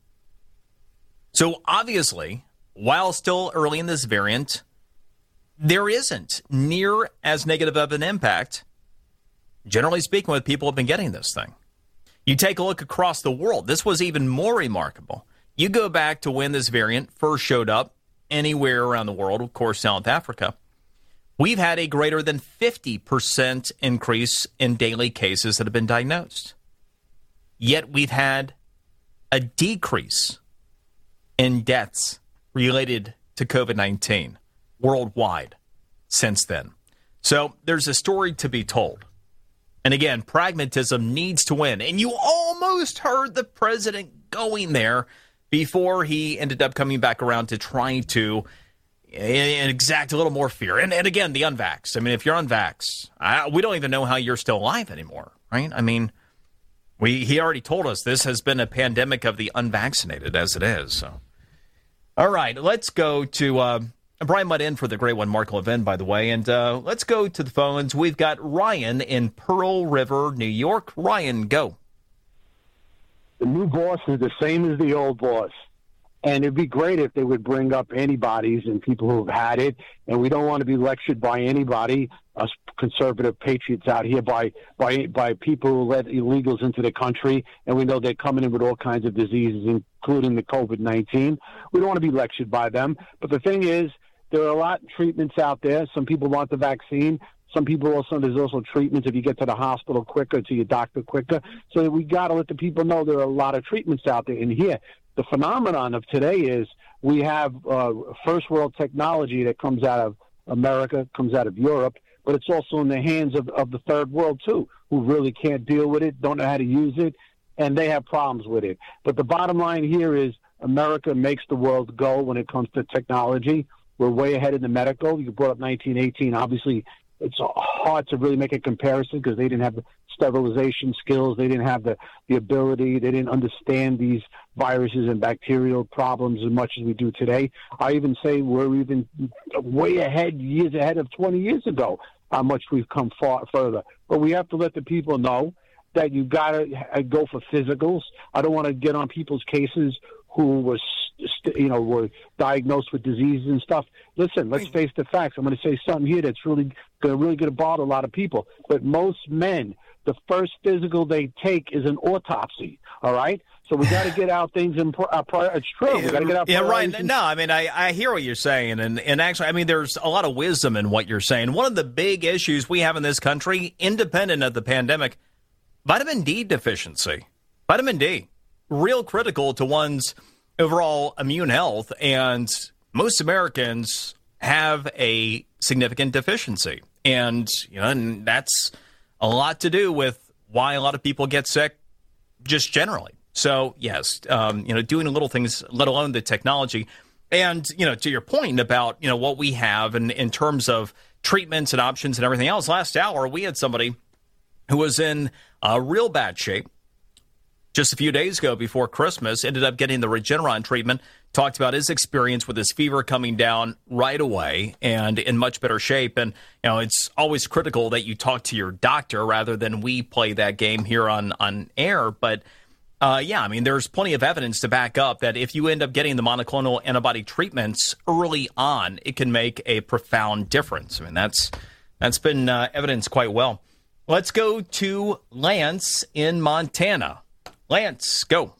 So obviously, while still early in this variant, there isn't near as negative of an impact, generally speaking, with people who have been getting this thing. You take a look across the world. This was even more remarkable. You go back to when this variant first showed up anywhere around the world, of course, South Africa. We've had a greater than fifty percent increase in daily cases that have been diagnosed. Yet we've had a decrease in deaths related to COVID nineteen worldwide since then. So there's a story to be told. And again, pragmatism needs to win. And you almost heard the president going there before he ended up coming back around to trying to exact a little more fear. And, and again, the unvaxxed. I mean, if you're unvaxxed, I, we don't even know how you're still alive anymore, right? I mean, we he already told us this has been a pandemic of the unvaccinated as it is. So, all right, let's go to... Uh, Brian might in for the great one, Mark Levin, by the way. And uh, let's go to the phones. We've got Ryan in Pearl River, New York. Ryan, go. The new boss is the same as the old boss. And it'd be great if they would bring up antibodies and people who have had it. And we don't want to be lectured by anybody, us conservative patriots out here, by by by people who let illegals into the country. And we know they're coming in with all kinds of diseases, including the COVID nineteen. We don't want to be lectured by them. But the thing is, there are a lot of treatments out there. Some people want the vaccine. Some people also, there's also treatments if you get to the hospital quicker, to your doctor quicker. So we got to let the people know there are a lot of treatments out there. And here, the phenomenon of today is we have uh, first world technology that comes out of America, comes out of Europe, but it's also in the hands of, of the third world too, who really can't deal with it, don't know how to use it, and they have problems with it. But the bottom line here is America makes the world go when it comes to technology. We're way ahead in the medical. You brought up nineteen eighteen. Obviously, it's hard to really make a comparison because they didn't have the sterilization skills. They didn't have the, the ability. They didn't understand these viruses and bacterial problems as much as we do today. I even say we're even way ahead, years ahead of twenty years ago, how much we've come far further. But we have to let the people know that you got to go for physicals. I don't want to get on people's cases who was, you know, were diagnosed with diseases and stuff. Listen, let's face the facts. I'm going to say something here that's really going to really going to bother a lot of people. But most men, the first physical they take is an autopsy. All right. So we got to get out things in. Uh, prior, it's true. We got to get out. Yeah, right. No, I mean, I, I hear what you're saying, and and actually, I mean, there's a lot of wisdom in what you're saying. One of the big issues we have in this country, independent of the pandemic, vitamin D deficiency. Vitamin D, real critical to one's overall immune health, and most Americans have a significant deficiency, and you know, and that's a lot to do with why a lot of people get sick, just generally. So yes, um, you know, doing little things, let alone the technology, and you know, to your point about you know what we have, and in terms of treatments and options and everything else. Last hour, we had somebody who was in uh, real bad shape. Just a few days ago before Christmas, ended up getting the Regeneron treatment, talked about his experience with his fever coming down right away and in much better shape. And, you know, it's always critical that you talk to your doctor rather than we play that game here on, on air. But, uh, yeah, I mean, there's plenty of evidence to back up that if you end up getting the monoclonal antibody treatments early on, it can make a profound difference. I mean, that's that's been uh, evidenced quite well. Let's go to Lance in Montana. Lance, go.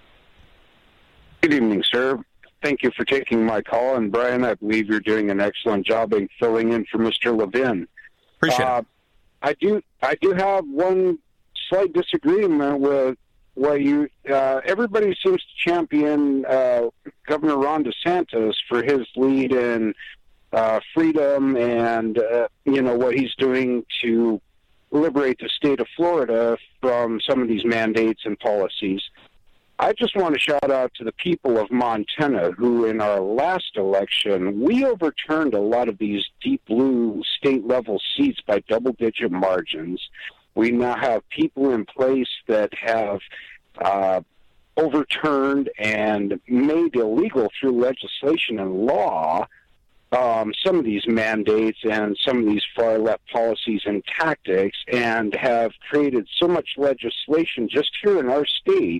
Good evening, sir. Thank you for taking my call. And, Brian, I believe you're doing an excellent job in filling in for Mister Levin. Appreciate uh, it. I do, I do have one slight disagreement with what you... Uh, everybody seems to champion uh, Governor Ron DeSantis for his lead in uh, freedom and, uh, you know, what he's doing to liberate the state of Florida from some of these mandates and policies. I just want to shout out to the people of Montana who, in our last election, we overturned a lot of these deep blue state-level seats by double-digit margins. We now have people in place that have uh, overturned and made illegal through legislation and law um, some of these mandates and some of these far-left policies and tactics, and have created so much legislation just here in our state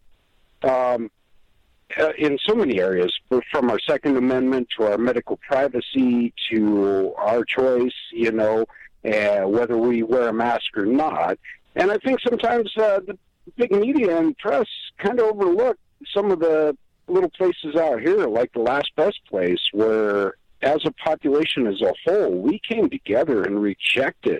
um, uh, in so many areas, from our Second Amendment to our medical privacy to our choice, you know, uh, whether we wear a mask or not. And I think sometimes uh, the big media and press kind of overlook some of the little places out here, like the Last Best Place, where as a population as a whole, we came together and rejected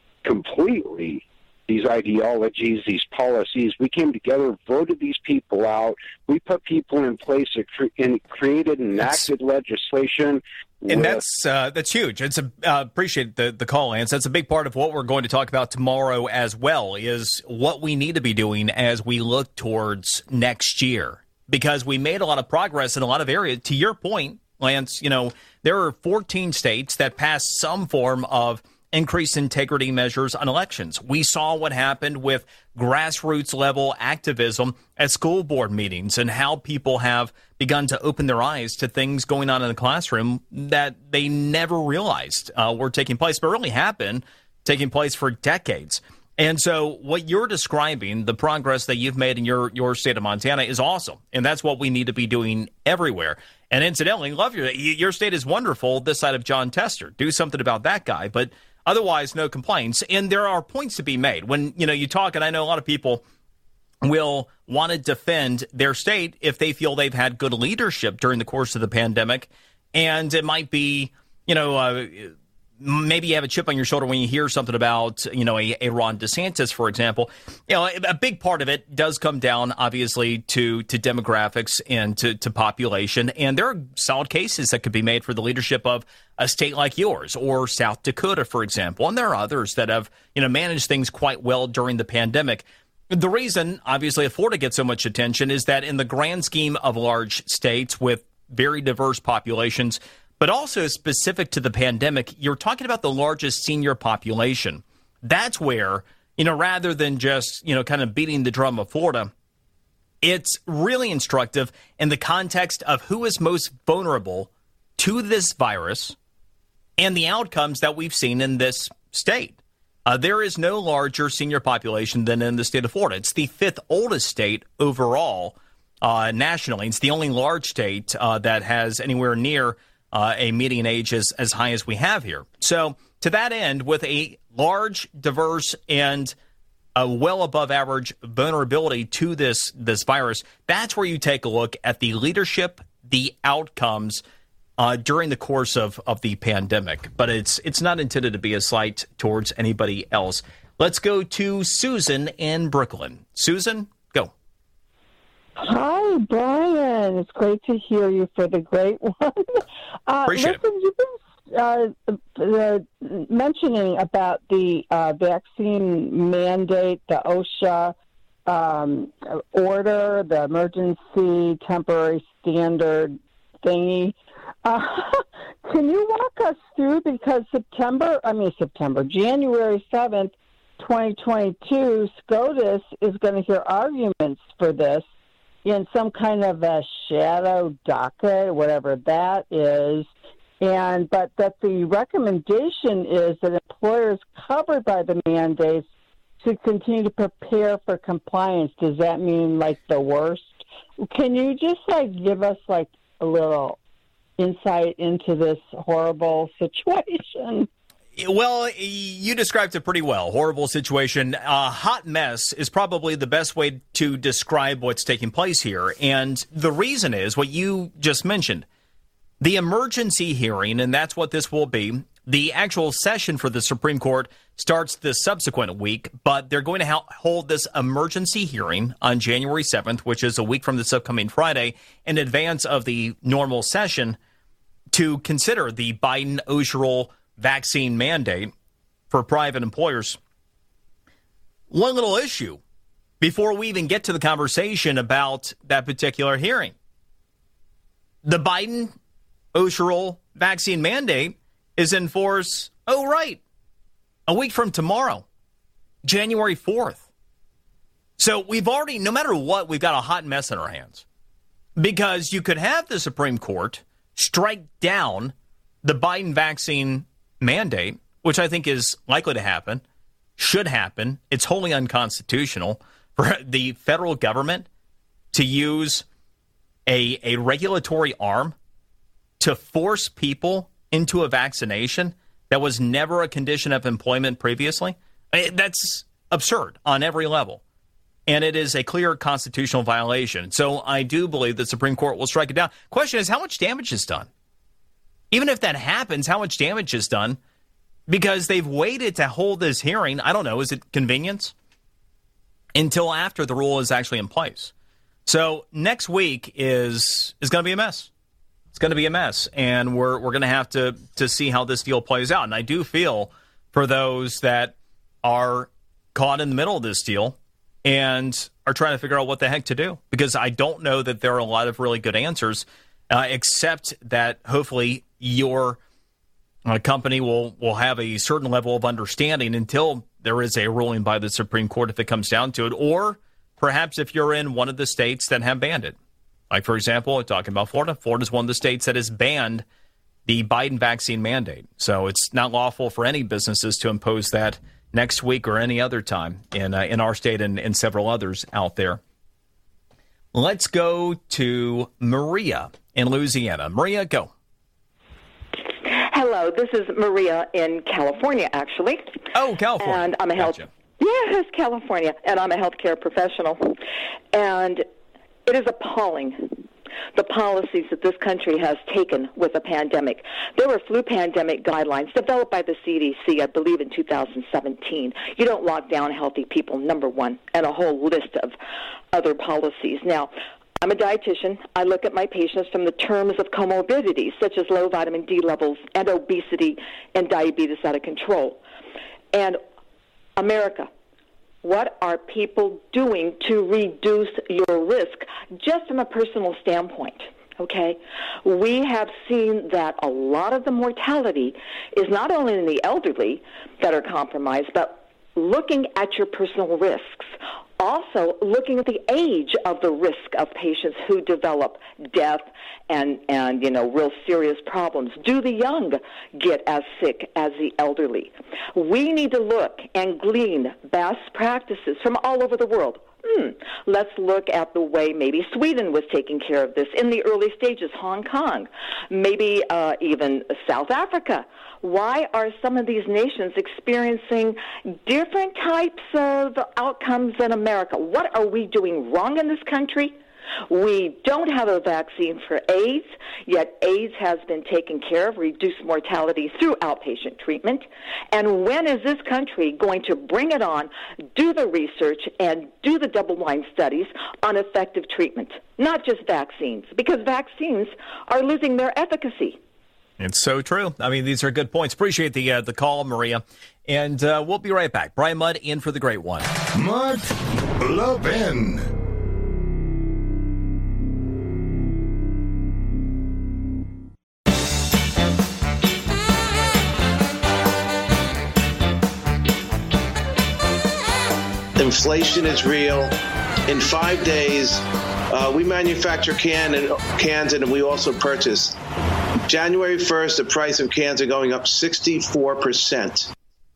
completely these ideologies, these policies. We came together, voted these people out. We put people in place that cre- and created and enacted legislation. And that's uh, that's huge. It's a, uh, appreciate the, the call, Lance. That's a big part of what we're going to talk about tomorrow as well, is what we need to be doing as we look towards next year. Because we made a lot of progress in a lot of areas. To your point, Lance, you know, there are fourteen states that passed some form of increased integrity measures on elections. We saw what happened with grassroots level activism at school board meetings and how people have begun to open their eyes to things going on in the classroom that they never realized uh, were taking place, but really happened, taking place for decades. And so what you're describing, the progress that you've made in your, your state of Montana, is awesome. And that's what we need to be doing everywhere. And incidentally, love your, your state is wonderful this side of John Tester. Do something about that guy. But otherwise, no complaints. And there are points to be made. When, you know, you talk, and I know a lot of people will want to defend their state if they feel they've had good leadership during the course of the pandemic. And it might be, you know, uh, maybe you have a chip on your shoulder when you hear something about, you know, a, a Ron DeSantis, for example. You know, a big part of it does come down, obviously, to to demographics and to, to population. And there are solid cases that could be made for the leadership of a state like yours or South Dakota, for example. And there are others that have, you know, managed things quite well during the pandemic. The reason, obviously, Florida gets so much attention is that in the grand scheme of large states with very diverse populations, but also specific to the pandemic, you're talking about the largest senior population. That's where, you know, rather than just, you know, kind of beating the drum of Florida, it's really instructive in the context of who is most vulnerable to this virus and the outcomes that we've seen in this state. Uh, there is no larger senior population than in the state of Florida. It's the fifth oldest state overall uh, nationally. It's the only large state uh, that has anywhere near Uh, a median age as, as high as we have here. So to that end, with a large, diverse, and a well above average vulnerability to this, this virus, that's where you take a look at the leadership, the outcomes uh, during the course of, of the pandemic. But it's it's not intended to be a slight towards anybody else. Let's go to Susan in Brooklyn. Susan, go. Hi, Brian. It's great to hear you for the great one. Uh, Appreciate listen, you've been uh, uh, mentioning about the uh, vaccine mandate, the OSHA um, order, the emergency temporary standard thingy. Uh, can you walk us through, because September, I mean September, January seventh, twenty twenty-two, SCOTUS is going to hear arguments for this in some kind of a shadow docket, whatever that is, and but that the recommendation is that employers covered by the mandates should continue to prepare for compliance. Does that mean like the worst? Can you just like give us like a little insight into this horrible situation? Well, you described it pretty well. Horrible situation. A hot mess is probably the best way to describe what's taking place here. And the reason is what you just mentioned. The emergency hearing, and that's what this will be. The actual session for the Supreme Court starts the subsequent week, but they're going to ha- hold this emergency hearing on January seventh, which is a week from this upcoming Friday, in advance of the normal session to consider the Biden-Oshie vaccine mandate for private employers. One little issue before we even get to the conversation about that particular hearing. The Biden OSHA rule vaccine mandate is in force, oh, right, a week from tomorrow, January fourth. So we've already, no matter what, we've got a hot mess in our hands. Because you could have the Supreme Court strike down the Biden vaccine mandate, which I think is likely to happen, should happen. It's wholly unconstitutional for the federal government to use a, a regulatory arm to force people into a vaccination that was never a condition of employment previously. That's absurd on every level. And it is a clear constitutional violation. So I do believe the Supreme Court will strike it down. Question is, how much damage is done? Even if that happens, how much damage is done? Because they've waited to hold this hearing. I don't know. Is it convenience? Until after the rule is actually in place. So next week is is going to be a mess. It's going to be a mess. And we're we're going to have to to see how this deal plays out. And I do feel for those that are caught in the middle of this deal and are trying to figure out what the heck to do. Because I don't know that there are a lot of really good answers, uh, except that hopefully your uh, company will, will have a certain level of understanding until there is a ruling by the Supreme Court if it comes down to it. Or perhaps if you're in one of the states that have banned it. Like, for example, talking about Florida. Florida is one of the states that has banned the Biden vaccine mandate. So it's not lawful for any businesses to impose that next week or any other time in uh, in our state and, and several others out there. Let's go to Maria in Louisiana. Maria, go. Hello, this is Maria in California, actually. Oh, California. And I'm a health. Gotcha. Yes, California, and I'm a healthcare professional. And it is appalling, the policies that this country has taken with the pandemic. There were flu pandemic guidelines developed by the C D C, I believe, in two thousand seventeen. You don't lock down healthy people, number one, and a whole list of other policies. Now, I'm a dietitian. I look at my patients from the terms of comorbidities, such as low vitamin D levels and obesity and diabetes out of control. And America, what are people doing to reduce your risk, just from a personal standpoint? Okay, we have seen that a lot of the mortality is not only in the elderly that are compromised, but looking at your personal risks. Also, looking at the age of the risk of patients who develop death and, and, you know, real serious problems. Do the young get as sick as the elderly? We need to look and glean best practices from all over the world. Hmm, let's look at the way maybe Sweden was taking care of this in the early stages, Hong Kong, maybe uh, even South Africa. Why are some of these nations experiencing different types of outcomes than America? What are we doing wrong in this country? We don't have a vaccine for AIDS, yet AIDS has been taken care of, reduced mortality through outpatient treatment. And when is this country going to bring it on, do the research, and do the double-blind studies on effective treatment? Not just vaccines, because vaccines are losing their efficacy. It's so true. I mean, these are good points. Appreciate the uh, the call, Maria. And uh, we'll be right back. Brian Mudd in for the great one. Mark Levin. Inflation is real. In five days, uh, we manufacture can and, cans and we also purchase. January first, the price of cans are going up sixty-four percent.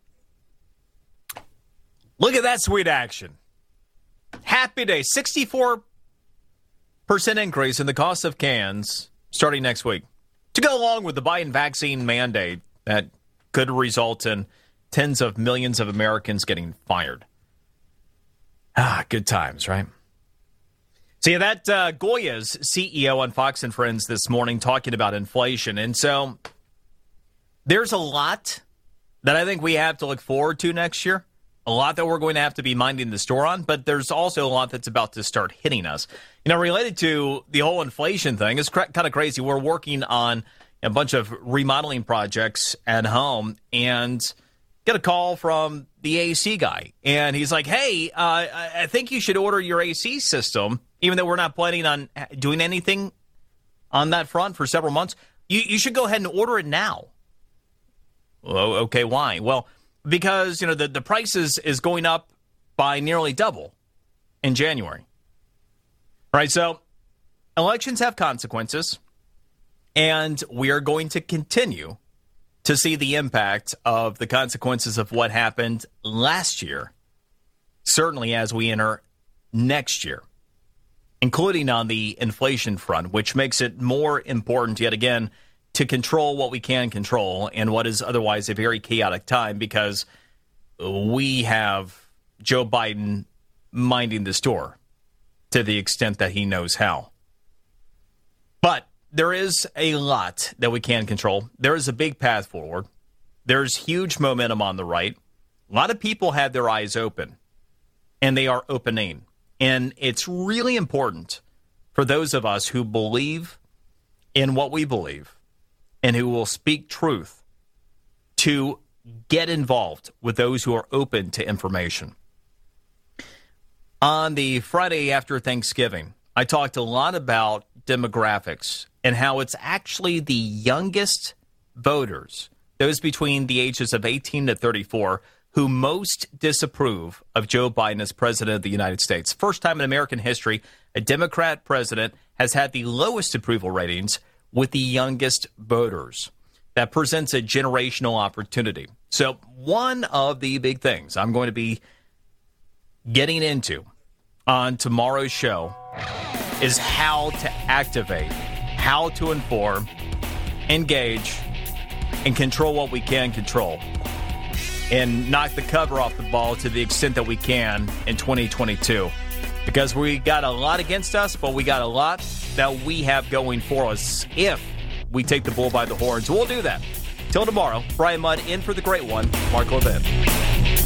Look at that sweet action. Happy day. sixty-four percent increase in the cost of cans starting next week to go along with the Biden vaccine mandate that could result in tens of millions of Americans getting fired. Ah, good times, right? So yeah, that uh, Goya's C E O on Fox and Friends this morning talking about inflation. And so there's a lot that I think we have to look forward to next year. A lot that we're going to have to be minding the store on, but there's also a lot that's about to start hitting us. You know, related to the whole inflation thing, it's cr- kind of crazy. We're working on a bunch of remodeling projects at home, and Get a call from the A C guy, and he's like, hey, uh, I think you should order your A C system, even though we're not planning on doing anything on that front for several months. You, you should go ahead and order it now. Oh, okay, why? Well, because, you know, the, the price is, is going up by nearly double in January. Right, so elections have consequences, and we are going to continue to see the impact of the consequences of what happened last year, certainly as we enter next year, including on the inflation front, which makes it more important, yet again, to control what we can control in what is otherwise a very chaotic time, because we have Joe Biden minding the store to the extent that he knows how. But there is a lot that we can control. There is a big path forward. There's huge momentum on the right. A lot of people had their eyes open, and they are opening. And it's really important for those of us who believe in what we believe and who will speak truth to get involved with those who are open to information. On the Friday after Thanksgiving, I talked a lot about demographics and how it's actually the youngest voters, those between the ages of eighteen to thirty-four, who most disapprove of Joe Biden as president of the United States. First time in American history, a Democrat president has had the lowest approval ratings with the youngest voters. That presents a generational opportunity. So one of the big things I'm going to be getting into on tomorrow's show is how to activate, how to inform, engage, and control what we can control, and knock the cover off the ball to the extent that we can in twenty twenty-two. Because we got a lot against us, but we got a lot that we have going for us if we take the bull by the horns. We'll do that. Till tomorrow, Brian Mudd in for the great one, Mark Levin.